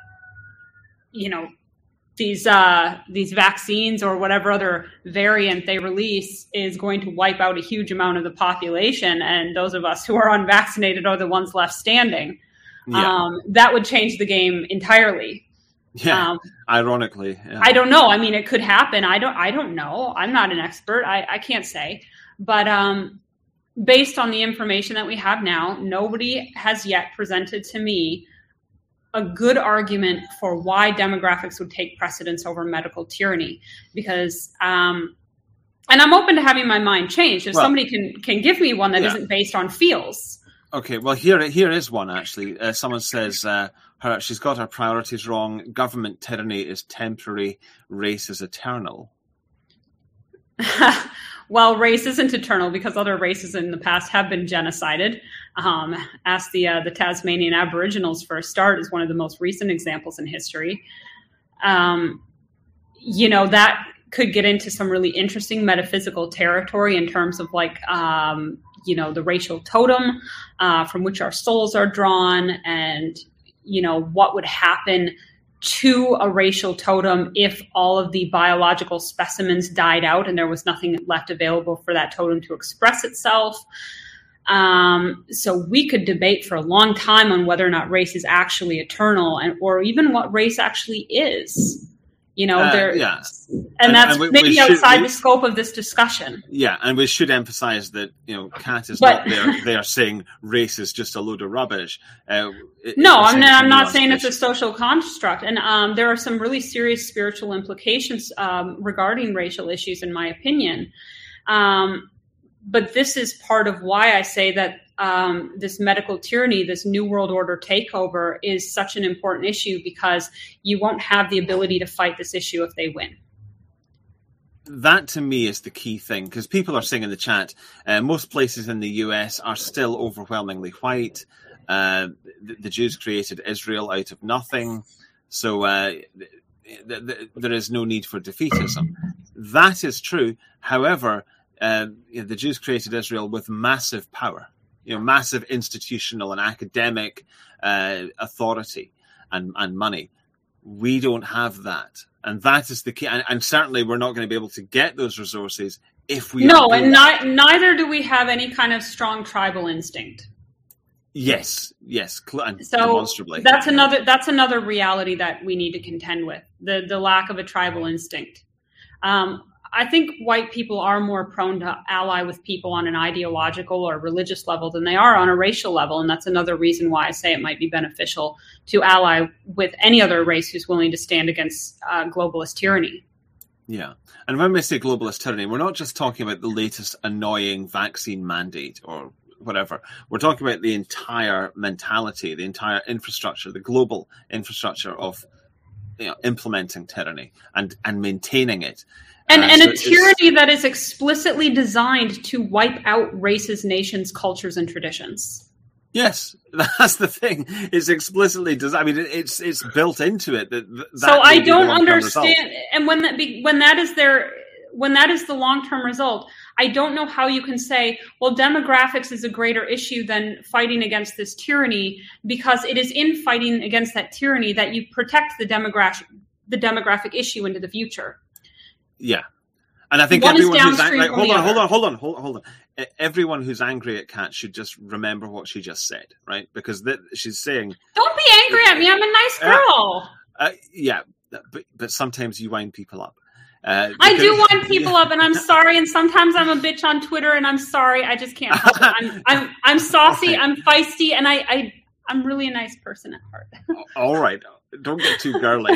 you know, these uh, these vaccines or whatever other variant they release is going to wipe out a huge amount of the population, and those of us who are unvaccinated are the ones left standing. Yeah. Um, that would change the game entirely. Yeah, um, ironically. Yeah. I don't know. I mean, it could happen. I don't. I don't know. I'm not an expert. I, I can't say. But um, based on the information that we have now, nobody has yet presented to me a good argument for why demographics would take precedence over medical tyranny. Because, um, and I'm open to having my mind changed. If well, somebody can can give me one that yeah. isn't based on feels. Okay, well, here here is one, actually. Uh, someone says uh, her, she's got her priorities wrong. Government tyranny is temporary. Race is eternal. Well, race isn't eternal because other races in the past have been genocided. Um, ask the uh, the Tasmanian Aboriginals for a start is one of the most recent examples in history. Um, you know, that could get into some really interesting metaphysical territory in terms of like, um, you know, the racial totem uh, from which our souls are drawn, and, you know, what would happen to a racial totem if all of the biological specimens died out and there was nothing left available for that totem to express itself. Um, so we could debate for a long time on whether or not race is actually eternal, and or even what race actually is. You know, uh, there, yeah. and, and that's and we, maybe we should, outside we, the scope of this discussion. Yeah, and we should emphasize that, you know, Kat is but, not there. They are saying race is just a load of rubbish. Uh, it, no, I'm not, I'm not saying it's a social construct. And um, there are some really serious spiritual implications um, regarding racial issues, in my opinion. Um, but this is part of why I say that um, this medical tyranny, this new world order takeover is such an important issue because you won't have the ability to fight this issue if they win. That to me is the key thing, because people are saying in the chat, uh, most places in the U S are still overwhelmingly white. Uh, the, the Jews created Israel out of nothing. So uh, th- th- there is no need for defeatism. That is true. However, uh, you know, the Jews created Israel with massive power, you know, massive institutional and academic uh, authority and, and money. We don't have that. And that is the key. And, and certainly we're not going to be able to get those resources if we... No, and ni- neither do we have any kind of strong tribal instinct. Yes, yes, and so demonstrably. That's another that's another reality that we need to contend with, the, the lack of a tribal instinct. Um, I think white people are more prone to ally with people on an ideological or religious level than they are on a racial level. And that's another reason why I say it might be beneficial to ally with any other race who's willing to stand against uh, globalist tyranny. Yeah. And when we say globalist tyranny, we're not just talking about the latest annoying vaccine mandate or whatever. We're talking about the entire mentality, the entire infrastructure, the global infrastructure of, you know, implementing tyranny and, and maintaining it. And, uh, and so a tyranny that is explicitly designed to wipe out races, nations, cultures, and traditions. Yes, that's the thing. It's explicitly designed. I mean, it's it's built into it. That, that so I don't understand. Result. And when that be, when that is their when that is the long term result, I don't know how you can say, well, demographics is a greater issue than fighting against this tyranny, because it is in fighting against that tyranny that you protect the demographic the demographic issue into the future. Yeah. And I think One everyone who's angry, like, hold on, hold on, hold on, hold on, hold on. Everyone who's angry at Kat should just remember what she just said, right? Because th- she's saying, "Don't be angry at me. I'm a nice girl." Uh, uh, yeah, but but sometimes you wind people up. Uh, I do wind people up, and I'm sorry. And sometimes I'm a bitch on Twitter, and I'm sorry. I just can't help it. I'm I'm I'm saucy. Okay. I'm feisty, and I, I I'm really a nice person at heart. All right. Don't get too girly.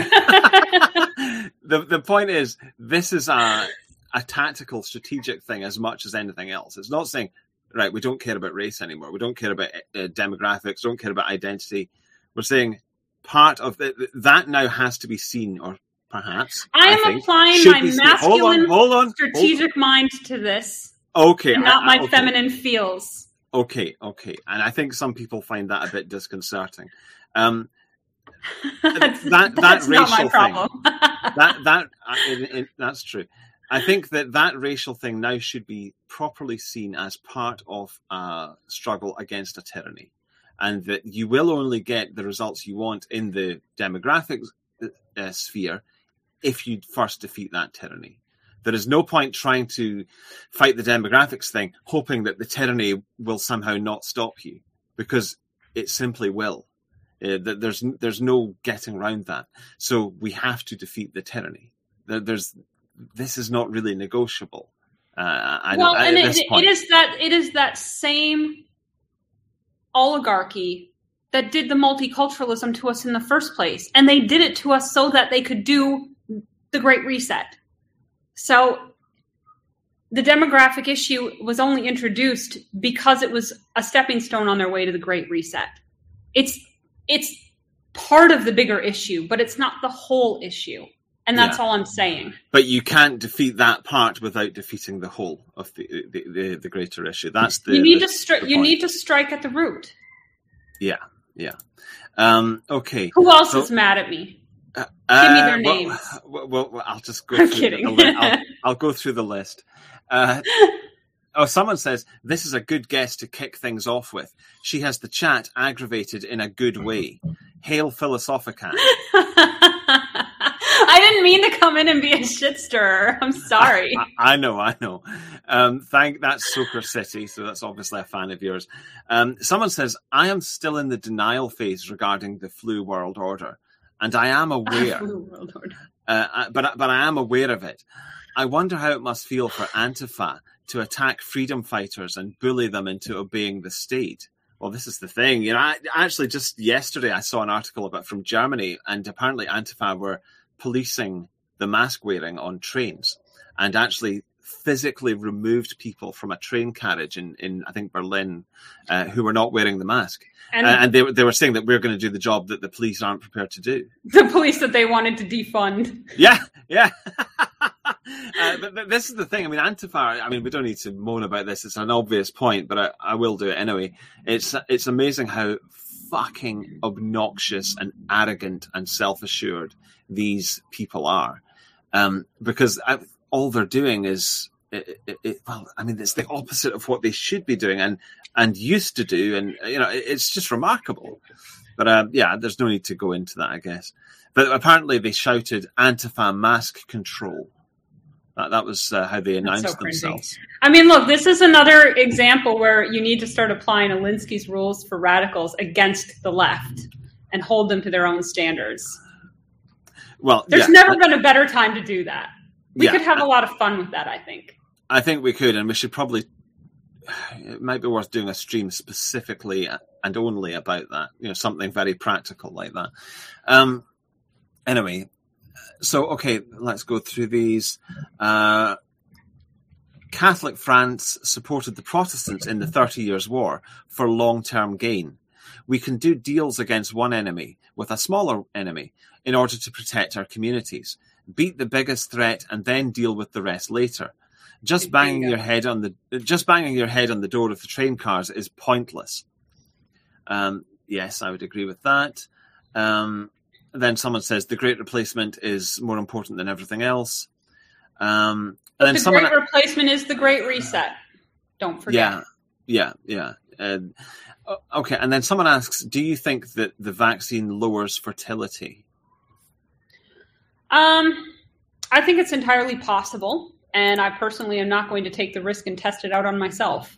the the point is, this is a a tactical, strategic thing as much as anything else. It's not saying, right, we don't care about race anymore. We don't care about uh, demographics. Don't care about identity. We're saying part of the, that now has to be seen, or perhaps I am I think, applying my masculine, hold on, hold on, strategic hold on. mind to this. Okay, not I, my I, okay. feminine feels. Okay, okay, and I think some people find that a bit disconcerting. Um, that's, that that that's racial not my problem. thing, that that uh, in, in, that's true. I think that that racial thing now should be properly seen as part of a struggle against a tyranny, and that you will only get the results you want in the demographic uh, sphere if you first defeat that tyranny. There is no point trying to fight the demographics thing, hoping that the tyranny will somehow not stop you, because it simply will. Uh, there's there's no getting around that. So we have to defeat the tyranny. There's this is not really negotiable. Uh, I well, don't, and at it, this point. it is that it is that same oligarchy that did the multiculturalism to us in the first place, and they did it to us so that they could do the Great Reset. So the demographic issue was only introduced because it was a stepping stone on their way to the Great Reset. It's it's part of the bigger issue, but it's not the whole issue. And that's yeah. all I'm saying. But you can't defeat that part without defeating the whole of the the, the, the greater issue. That's the you need the, to stri- you need to strike at the root. Yeah, yeah. Um, okay. Who else so, is mad at me? Uh, Give me their uh, names. Well, well, well, I'll just go. I'm through kidding. The, the I'll, I'll go through the list. Uh, oh, someone says this is a good guest to kick things off with. She has the chat aggravated in a good way. Hail Philosophica. I didn't mean to come in and be a shit stirrer. I'm sorry. I, I know, I know. Um, thank that's Soaker City, so that's obviously a fan of yours. Um, someone says, I am still in the denial phase regarding the flu world order, and I am aware. Flu world order. Uh, but but I am aware of it. I wonder how it must feel for Antifa to attack freedom fighters and bully them into obeying the state. Well, this is the thing. You know, I, actually, just yesterday I saw an article about from Germany, and apparently Antifa were policing the mask wearing on trains and actually physically removed people from a train carriage in, in I think, Berlin, uh, who were not wearing the mask. And, uh, and they, they were saying that we're going to do the job that the police aren't prepared to do. The police that they wanted to defund. Yeah, yeah. uh, but, but this is the thing. I mean, Antifa, I mean, we don't need to moan about this. It's an obvious point, but I, I will do it anyway. It's It's amazing how fucking obnoxious and arrogant and self-assured these people are. Um, because I, all they're doing is, it, it, it, well, I mean, it's the opposite of what they should be doing and, and used to do. And, you know, it, it's just remarkable. But, uh, yeah, there's no need to go into that, I guess. But apparently they shouted Antifa mask control. That, that was uh, how they announced so themselves. I mean, look, this is another example where you need to start applying Alinsky's rules for radicals against the left and hold them to their own standards. Well, there's yeah. never been a better time to do that. We yeah. could have a lot of fun with that, I think. I think we could, and we should probably, it might be worth doing a stream specifically and only about that, you know, something very practical like that. Um, anyway, so, okay, let's go through these. Uh, Catholic France supported the Protestants in the Thirty Years' War for long-term gain. We can do deals against one enemy with a smaller enemy in order to protect our communities. Beat the biggest threat and then deal with the rest later. Just banging your head on the just banging your head on the door of the train cars is pointless. Um, yes, I would agree with that. Um, then someone says the Great Replacement is more important than everything else. Um, and then the someone, Great Replacement is the Great Reset. Don't forget. Yeah, yeah, yeah. Uh, okay, and then someone asks, do you think that the vaccine lowers fertility? Um, I think it's entirely possible, and I personally am not going to take the risk and test it out on myself.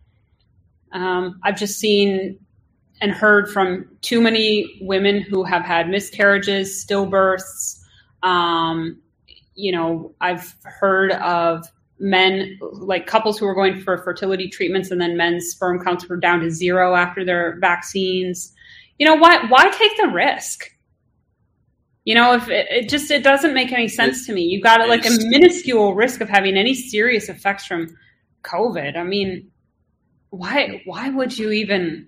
Um, I've just seen and heard from too many women who have had miscarriages, stillbirths. Um, you know, I've heard of men, like couples who were going for fertility treatments and then men's sperm counts were down to zero after their vaccines. You know, why, why take the risk? You know, if it, it just, it doesn't make any sense to me. You've got like a minuscule risk of having any serious effects from COVID. I mean, why, why would you even,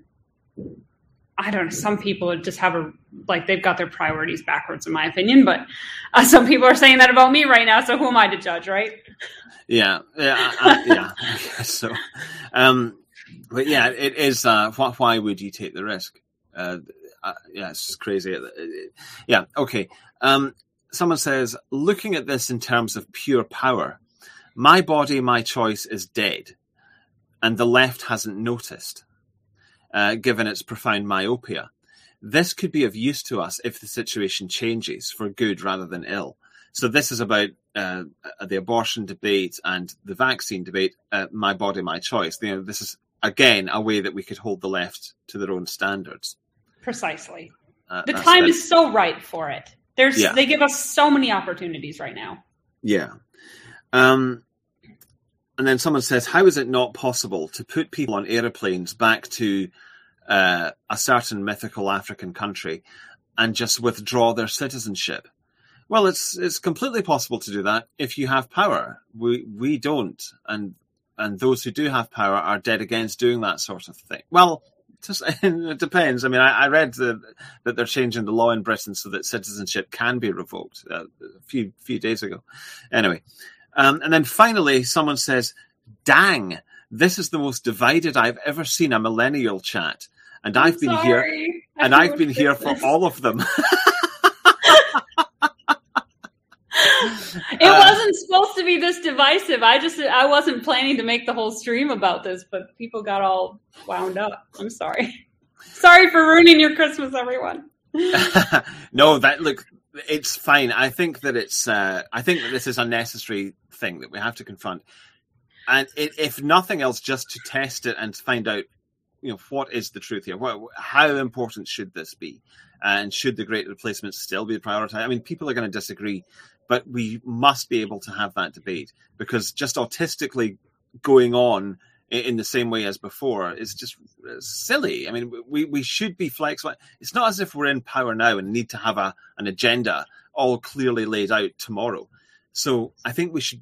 I don't know. Some people just have a, like they've got their priorities backwards in my opinion, but uh, some people are saying that about me right now. So who am I to judge, right? Yeah. Yeah. I, I, yeah. I guess so. Um, but yeah, it is, uh, why, why would you take the risk? Uh, Uh, yeah, it's just crazy. Yeah, okay. Um, someone says, looking at this in terms of pure power, my body, my choice is dead, and the left hasn't noticed, uh, given its profound myopia. This could be of use to us if the situation changes for good rather than ill. So this is about uh, the abortion debate and the vaccine debate, uh, my body, my choice. You know, this is, again, a way that we could hold the left to their own standards. Precisely. Uh, the time it. is so right for it. There's, yeah. They give us so many opportunities right now. Yeah. Um, and then someone says, how is it not possible to put people on aeroplanes back to uh, a certain mythical African country and just withdraw their citizenship? Well, it's it's completely possible to do that if you have power. We we don't. And and those who do have power are dead against doing that sort of thing. Well, Just, it depends. I mean, I, I read the, that they're changing the law in Britain so that citizenship can be revoked uh, a few few days ago. Anyway, um, and then finally, someone says, "Dang, this is the most divided I've ever seen a millennial chat, and I've been Sorry. here, and I've been here for all of them." It wasn't supposed to be this divisive. I just, I wasn't planning to make the whole stream about this, but people got all wound up. I'm sorry. Sorry for ruining your Christmas, everyone. No, that look, it's fine. I think that it's, uh, I think that this is a necessary thing that we have to confront. And it, if nothing else, just to test it and find out, you know, what is the truth here? What, how important should this be? And should the Great Replacement still be prioritized? I mean, people are going to disagree, but we must be able to have that debate, because just autistically going on in the same way as before is just silly. I mean, we, we should be flexible. It's not as if we're in power now and need to have a, an agenda all clearly laid out tomorrow. So I think we should be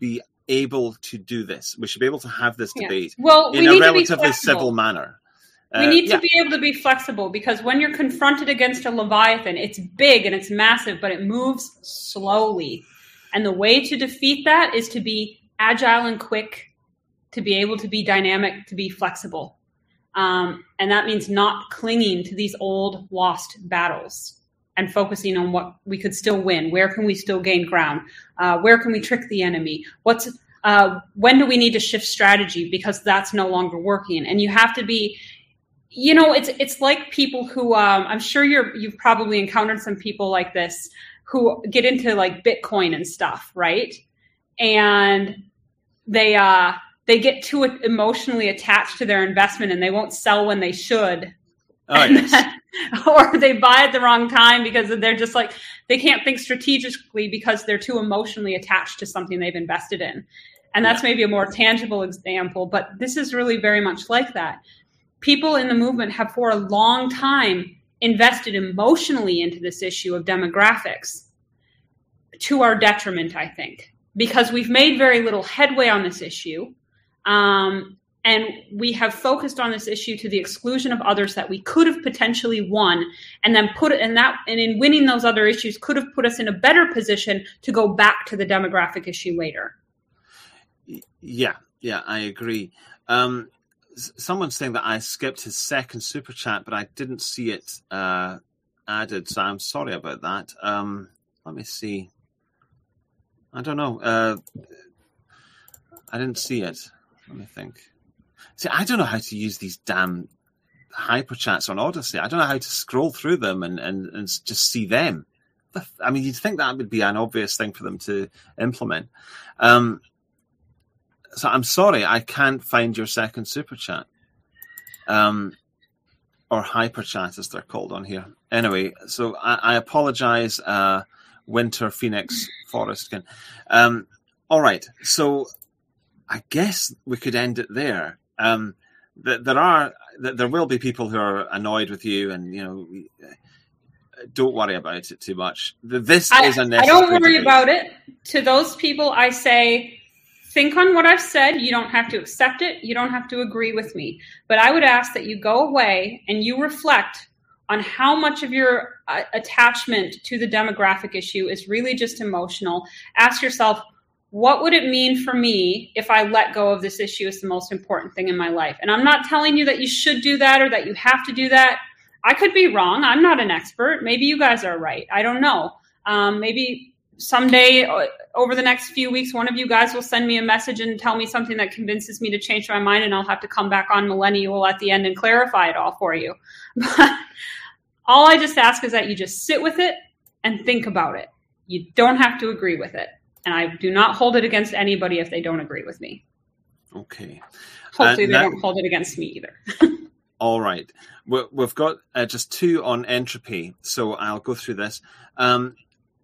able to do this. We should be able to have this Yeah. debate Well, we in a need to be relatively flexible. civil manner. We Uh, need to yeah. be able to be flexible, because when you're confronted against a Leviathan, it's big and it's massive, but it moves slowly. And the way to defeat that is to be agile and quick, to be able to be dynamic, to be flexible. Um, and that means not clinging to these old lost battles and focusing on what we could still win. Where can we still gain ground? Uh, where can we trick the enemy? What's uh, when do we need to shift strategy because that's no longer working? And you have to be, you know, it's it's like people who um, I'm sure you're you've probably encountered some people like this who get into like Bitcoin and stuff, right? And they uh, they get too emotionally attached to their investment and they won't sell when they should. Oh, yes. then, or they buy at the wrong time because they're just like, they can't think strategically because they're too emotionally attached to something they've invested in. And that's maybe a more tangible example, but this is really very much like that. People in the movement have for a long time invested emotionally into this issue of demographics to our detriment, I think, because we've made very little headway on this issue. Um, and we have focused on this issue to the exclusion of others that we could have potentially won, and then put it in that, and in winning those other issues could have put us in a better position to go back to the demographic issue later. Yeah, yeah, I agree. Um, someone's saying that I skipped his second super chat, but I didn't see it uh, added, so I'm sorry about that. Um, let me see. I don't know. Uh, I didn't see it. Let me think. See, I don't know how to use these damn hyper chats on Odyssey. I don't know how to scroll through them and, and, and just see them. I mean, you'd think that would be an obvious thing for them to implement. Um, so I'm sorry, I can't find your second super chat. Um, or hyper chat, as they're called on here. Anyway, so I, I apologize, uh, Winter Phoenix Forestkin. Um, all right, so I guess we could end it there. Um, th- there are, th- there will be people who are annoyed with you, and you know, don't worry about it too much. This I, is a necessary I don't worry debate. about it. To those people, I say, think on what I've said. You don't have to accept it. You don't have to agree with me. But I would ask that you go away and you reflect on how much of your uh, attachment to the demographic issue is really just emotional. Ask yourself, what would it mean for me if I let go of this issue as the most important thing in my life? And I'm not telling you that you should do that or that you have to do that. I could be wrong. I'm not an expert. Maybe you guys are right. I don't know. Um, maybe someday uh, over the next few weeks, one of you guys will send me a message and tell me something that convinces me to change my mind, and I'll have to come back on Millennial at the end and clarify it all for you. But all I just ask is that you just sit with it and think about it. You don't have to agree with it. And I do not hold it against anybody if they don't agree with me. Okay. Hopefully Uh, they that- don't hold it against me either. All right. We- We've got uh, just two on entropy, so I'll go through this. Um,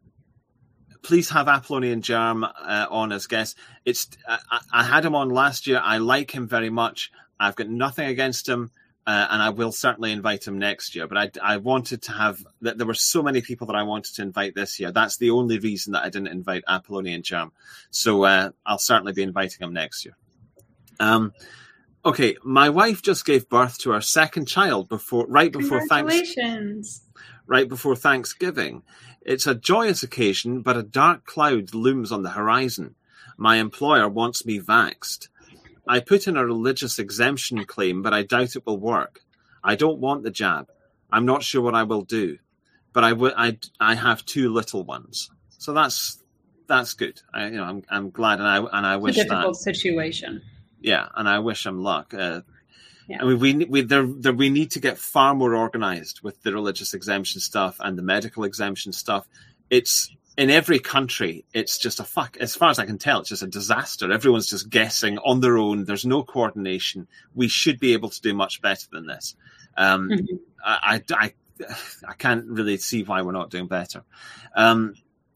please have Apollonian Germ uh, on as guest. It's I, I had him on last year. I like him very much. I've got nothing against him, uh, and I will certainly invite him next year. But I, I wanted to have that. There were so many people that I wanted to invite this year. That's the only reason that I didn't invite Apollonian Germ. So uh, I'll certainly be inviting him next year. Um, okay, my wife just gave birth to our second child before, right before Thanks, Congratulations. right before Thanksgiving. It's a joyous occasion, but a dark cloud looms on the horizon. My employer wants me vaxxed. I put in a religious exemption claim, but I doubt it will work. I don't want the jab. I'm not sure what I will do, but I, w- I, I have two little ones, so that's that's good. I, you know, I'm I'm glad, and I and I wish It's a difficult that. situation. situation. Yeah, and I wish him luck. Uh, Yeah. I mean, we we there, there we need to get far more organized with the religious exemption stuff and the medical exemption stuff. It's in every country. It's just a fuck. As far as I can tell, it's just a disaster. Everyone's just guessing on their own. There's no coordination. We should be able to do much better than this. Um, Mm-hmm. I, I, I I can't really see why we're not doing better. Um,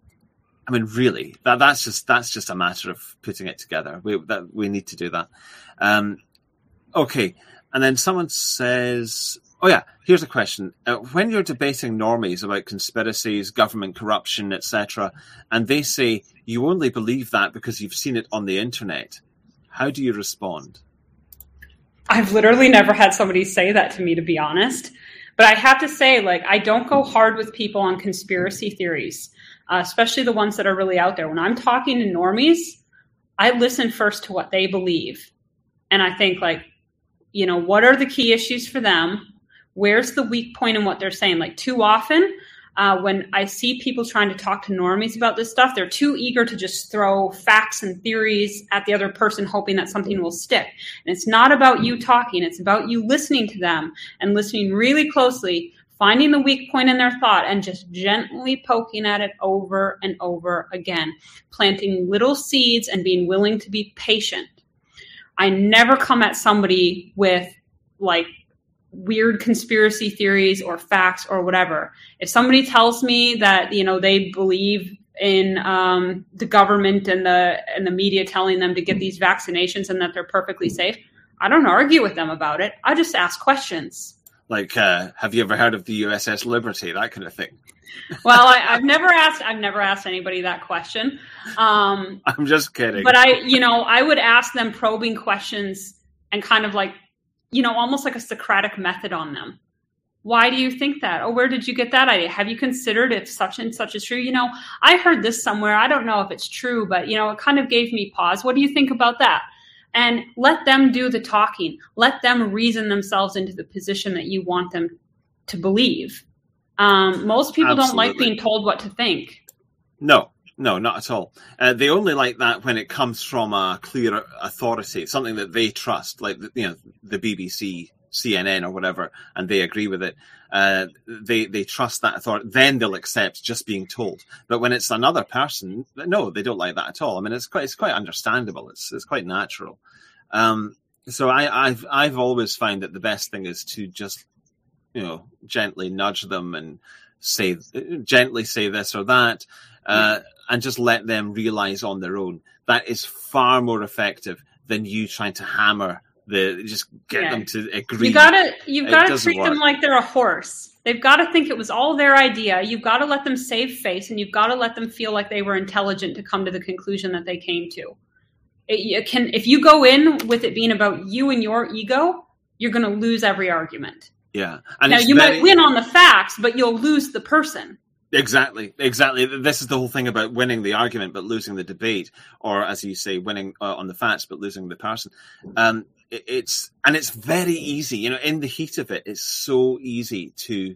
I mean, really, that that's just that's just a matter of putting it together. We that we need to do that. Um, okay, and then someone says, "Oh yeah, here's a question: uh, when you're debating normies about conspiracies, government corruption, et cetera, and they say you only believe that because you've seen it on the internet. How do you respond? I've literally never had somebody say that to me, to be honest. But I have to say, like, I don't go hard with people on conspiracy theories, uh, especially the ones that are really out there. When I'm talking to normies, I listen first to what they believe. And I think, like, you know, what are the key issues for them? Where's the weak point in what they're saying? Like, too often, uh, when I see people trying to talk to normies about this stuff, they're too eager to just throw facts and theories at the other person, hoping that something will stick. And it's not about you talking. It's about you listening to them and listening really closely, finding the weak point in their thought and just gently poking at it over and over again, planting little seeds and being willing to be patient. I never come at somebody with, like, weird conspiracy theories or facts or whatever. If somebody tells me that, you know, they believe in um, the government and the and the media telling them to get these vaccinations and that they're perfectly safe, I don't argue with them about it. I just ask questions. Like, uh, have you ever heard of the U S S Liberty? That kind of thing. Well, I, I've never asked. I've never asked anybody that question. Um, I'm just kidding. But I, you know, I would ask them probing questions and kind of like, you know, almost like a Socratic method on them. Why do you think that? Oh, where did you get that idea? Have you considered if such and such is true? You know, I heard this somewhere. I don't know if it's true, but, you know, it kind of gave me pause. What do you think about that? And let them do the talking. Let them reason themselves into the position that you want them to believe. Um, most people Absolutely. Don't like being told what to think. No. No, not at all. Uh, they only like that when it comes from a clear authority, something that they trust, like, you know, the B B C, C N N or whatever, and they agree with it. Uh, they they trust that authority. Then they'll accept just being told. But when it's another person, no, they don't like that at all. I mean, it's quite it's quite understandable. It's it's quite natural. Um, so I, I've I've always found that the best thing is to just, you know, gently nudge them and say gently say this or that. Uh, and just let them realize on their own. That is far more effective than you trying to hammer the, just get yeah. them to agree. You gotta, you've got to treat work. them like they're a horse. They've got to think it was all their idea. You've got to let them save face, and you've got to let them feel like they were intelligent to come to the conclusion that they came to. It, it can, if you go in with it being about you and your ego, you're going to lose every argument. Yeah. And now you very, might win on the facts, but you'll lose the person. Exactly, exactly. This is the whole thing about winning the argument but losing the debate, or as you say, winning uh, on the facts but losing the person. Um, it, it's and it's very easy, you know, in the heat of it, it's so easy to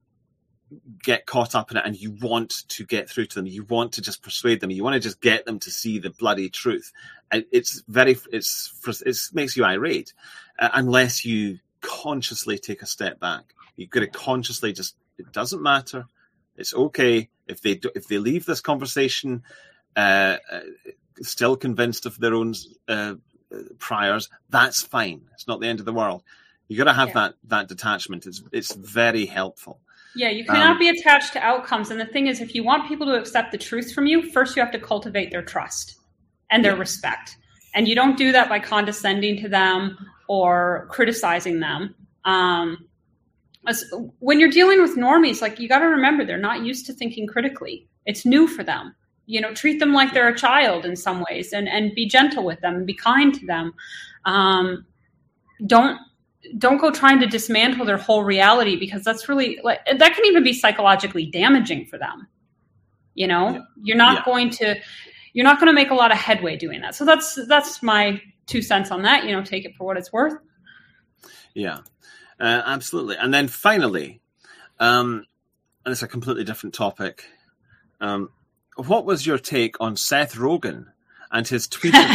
get caught up in it, and you want to get through to them. You want to just persuade them. You want to just get them to see the bloody truth. And it's very, it's it makes you irate uh, unless you consciously take a step back. You've got to consciously just. It doesn't matter. It's okay if they do, if they leave this conversation uh, uh, still convinced of their own uh, priors. That's fine. It's not the end of the world. You got to have yeah. that that detachment. It's it's very helpful. Yeah, you cannot um, be attached to outcomes. And the thing is, if you want people to accept the truth from you, first you have to cultivate their trust and their yeah. respect. And you don't do that by condescending to them or criticizing them. Um, When you're dealing with normies, like, you got to remember they're not used to thinking critically. It's new for them. You know, treat them like they're a child in some ways, and, and be gentle with them and be kind to them. Um, don't don't go trying to dismantle their whole reality, because that's really, like, that can even be psychologically damaging for them. You know, yeah. you're not yeah. going to you're not going to make a lot of headway doing that. So that's that's my two cents on that. You know, take it for what it's worth. Yeah. Uh, absolutely. And then finally, um, and it's a completely different topic. Um, what was your take on Seth Rogen and his tweet? Of...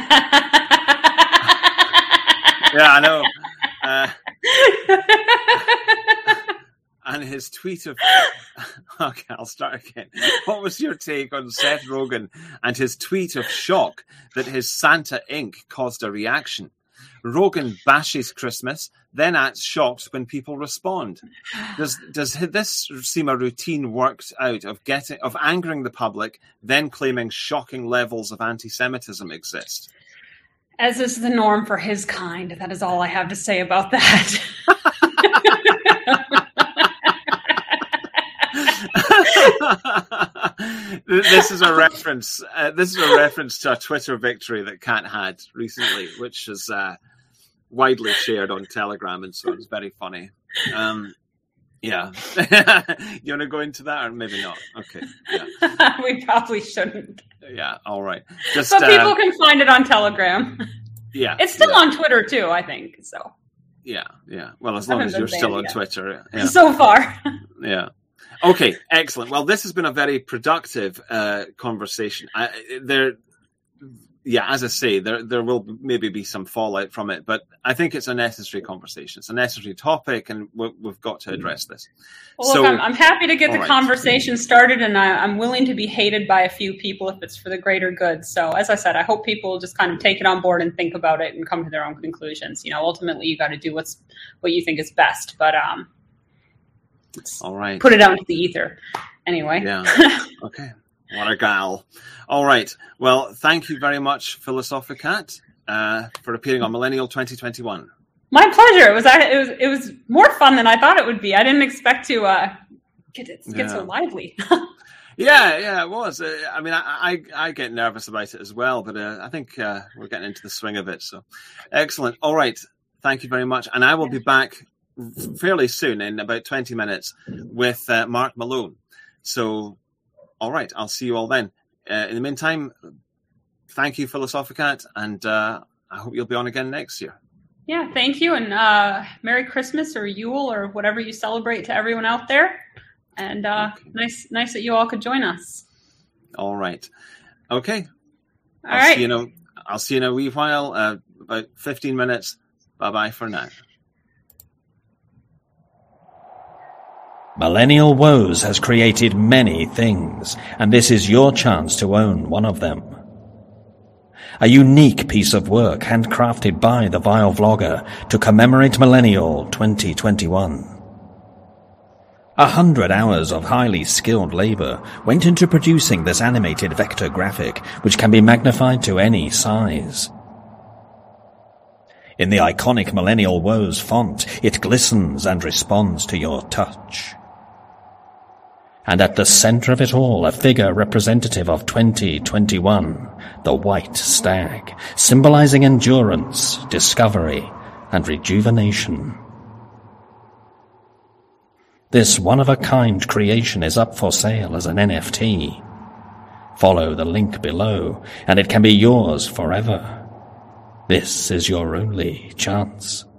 yeah, I know. Uh, and his tweet of... Okay, I'll start again. What was your take on Seth Rogen and his tweet of shock that his Santa ink caused a reaction? Rogen bashes Christmas, then acts shocked when people respond. Does does this seem a routine worked out of getting of angering the public, then claiming shocking levels of anti-Semitism exist? As is the norm for his kind. That is all I have to say about that. This is a reference. Uh, this is a reference to a Twitter victory that Kat had recently, which is uh, widely shared on Telegram, and so it's very funny. Um, yeah, you want to go into that, or maybe not? Okay, yeah. We probably shouldn't. Yeah, all right. Just, but people uh, can find it on Telegram. Yeah, it's still yeah. on Twitter too, I think. So. Yeah, yeah. Well, as long as you're still on yet. Twitter. Yeah. So far. Yeah. Okay, excellent. Well, this has been a very productive uh, conversation. I, there, yeah, as I say, there there will maybe be some fallout from it, but I think it's a necessary conversation. It's a necessary topic, and we've, we've got to address this. Well, so, look, I'm, I'm happy to get the right. conversation started, and I, I'm willing to be hated by a few people if it's for the greater good. So, as I said, I hope people will just kind of take it on board and think about it and come to their own conclusions. You know, ultimately, you got to do what's what you think is best, but um, all right, put it out into the ether. Anyway, yeah, okay. What a gal. All right. Well, thank you very much, Philosophicat, uh, for appearing on Millennial twenty twenty-one. My pleasure. It was, it was it was more fun than I thought it would be. I didn't expect to uh, get it get yeah. so lively. yeah, yeah, it was. Uh, I mean, I, I I get nervous about it as well, but uh, I think uh, we're getting into the swing of it. So, excellent. All right. Thank you very much. And I will be back fairly soon, in about twenty minutes, with uh, Mark Malone. So, all right, I'll see you all then. Uh, in the meantime, thank you, Philosophicat, and uh, I hope you'll be on again next year. Yeah, thank you, and uh, Merry Christmas or Yule or whatever you celebrate to everyone out there. And uh, okay. nice, nice that you all could join us. All right, okay. All I'll right. See you in a, I'll see you in a wee while. Uh, about fifteen minutes. Bye bye for now. Millennial Woes has created many things, and this is your chance to own one of them. A unique piece of work handcrafted by the Vile Vlogger to commemorate Millennial twenty twenty-one. A hundred hours of highly skilled labor went into producing this animated vector graphic, which can be magnified to any size. In the iconic Millennial Woes font, it glistens and responds to your touch. And at the center of it all, a figure representative of twenty twenty-one, the White Stag, symbolizing endurance, discovery, and rejuvenation. This one-of-a-kind creation is up for sale as an N F T. Follow the link below, and it can be yours forever. This is your only chance.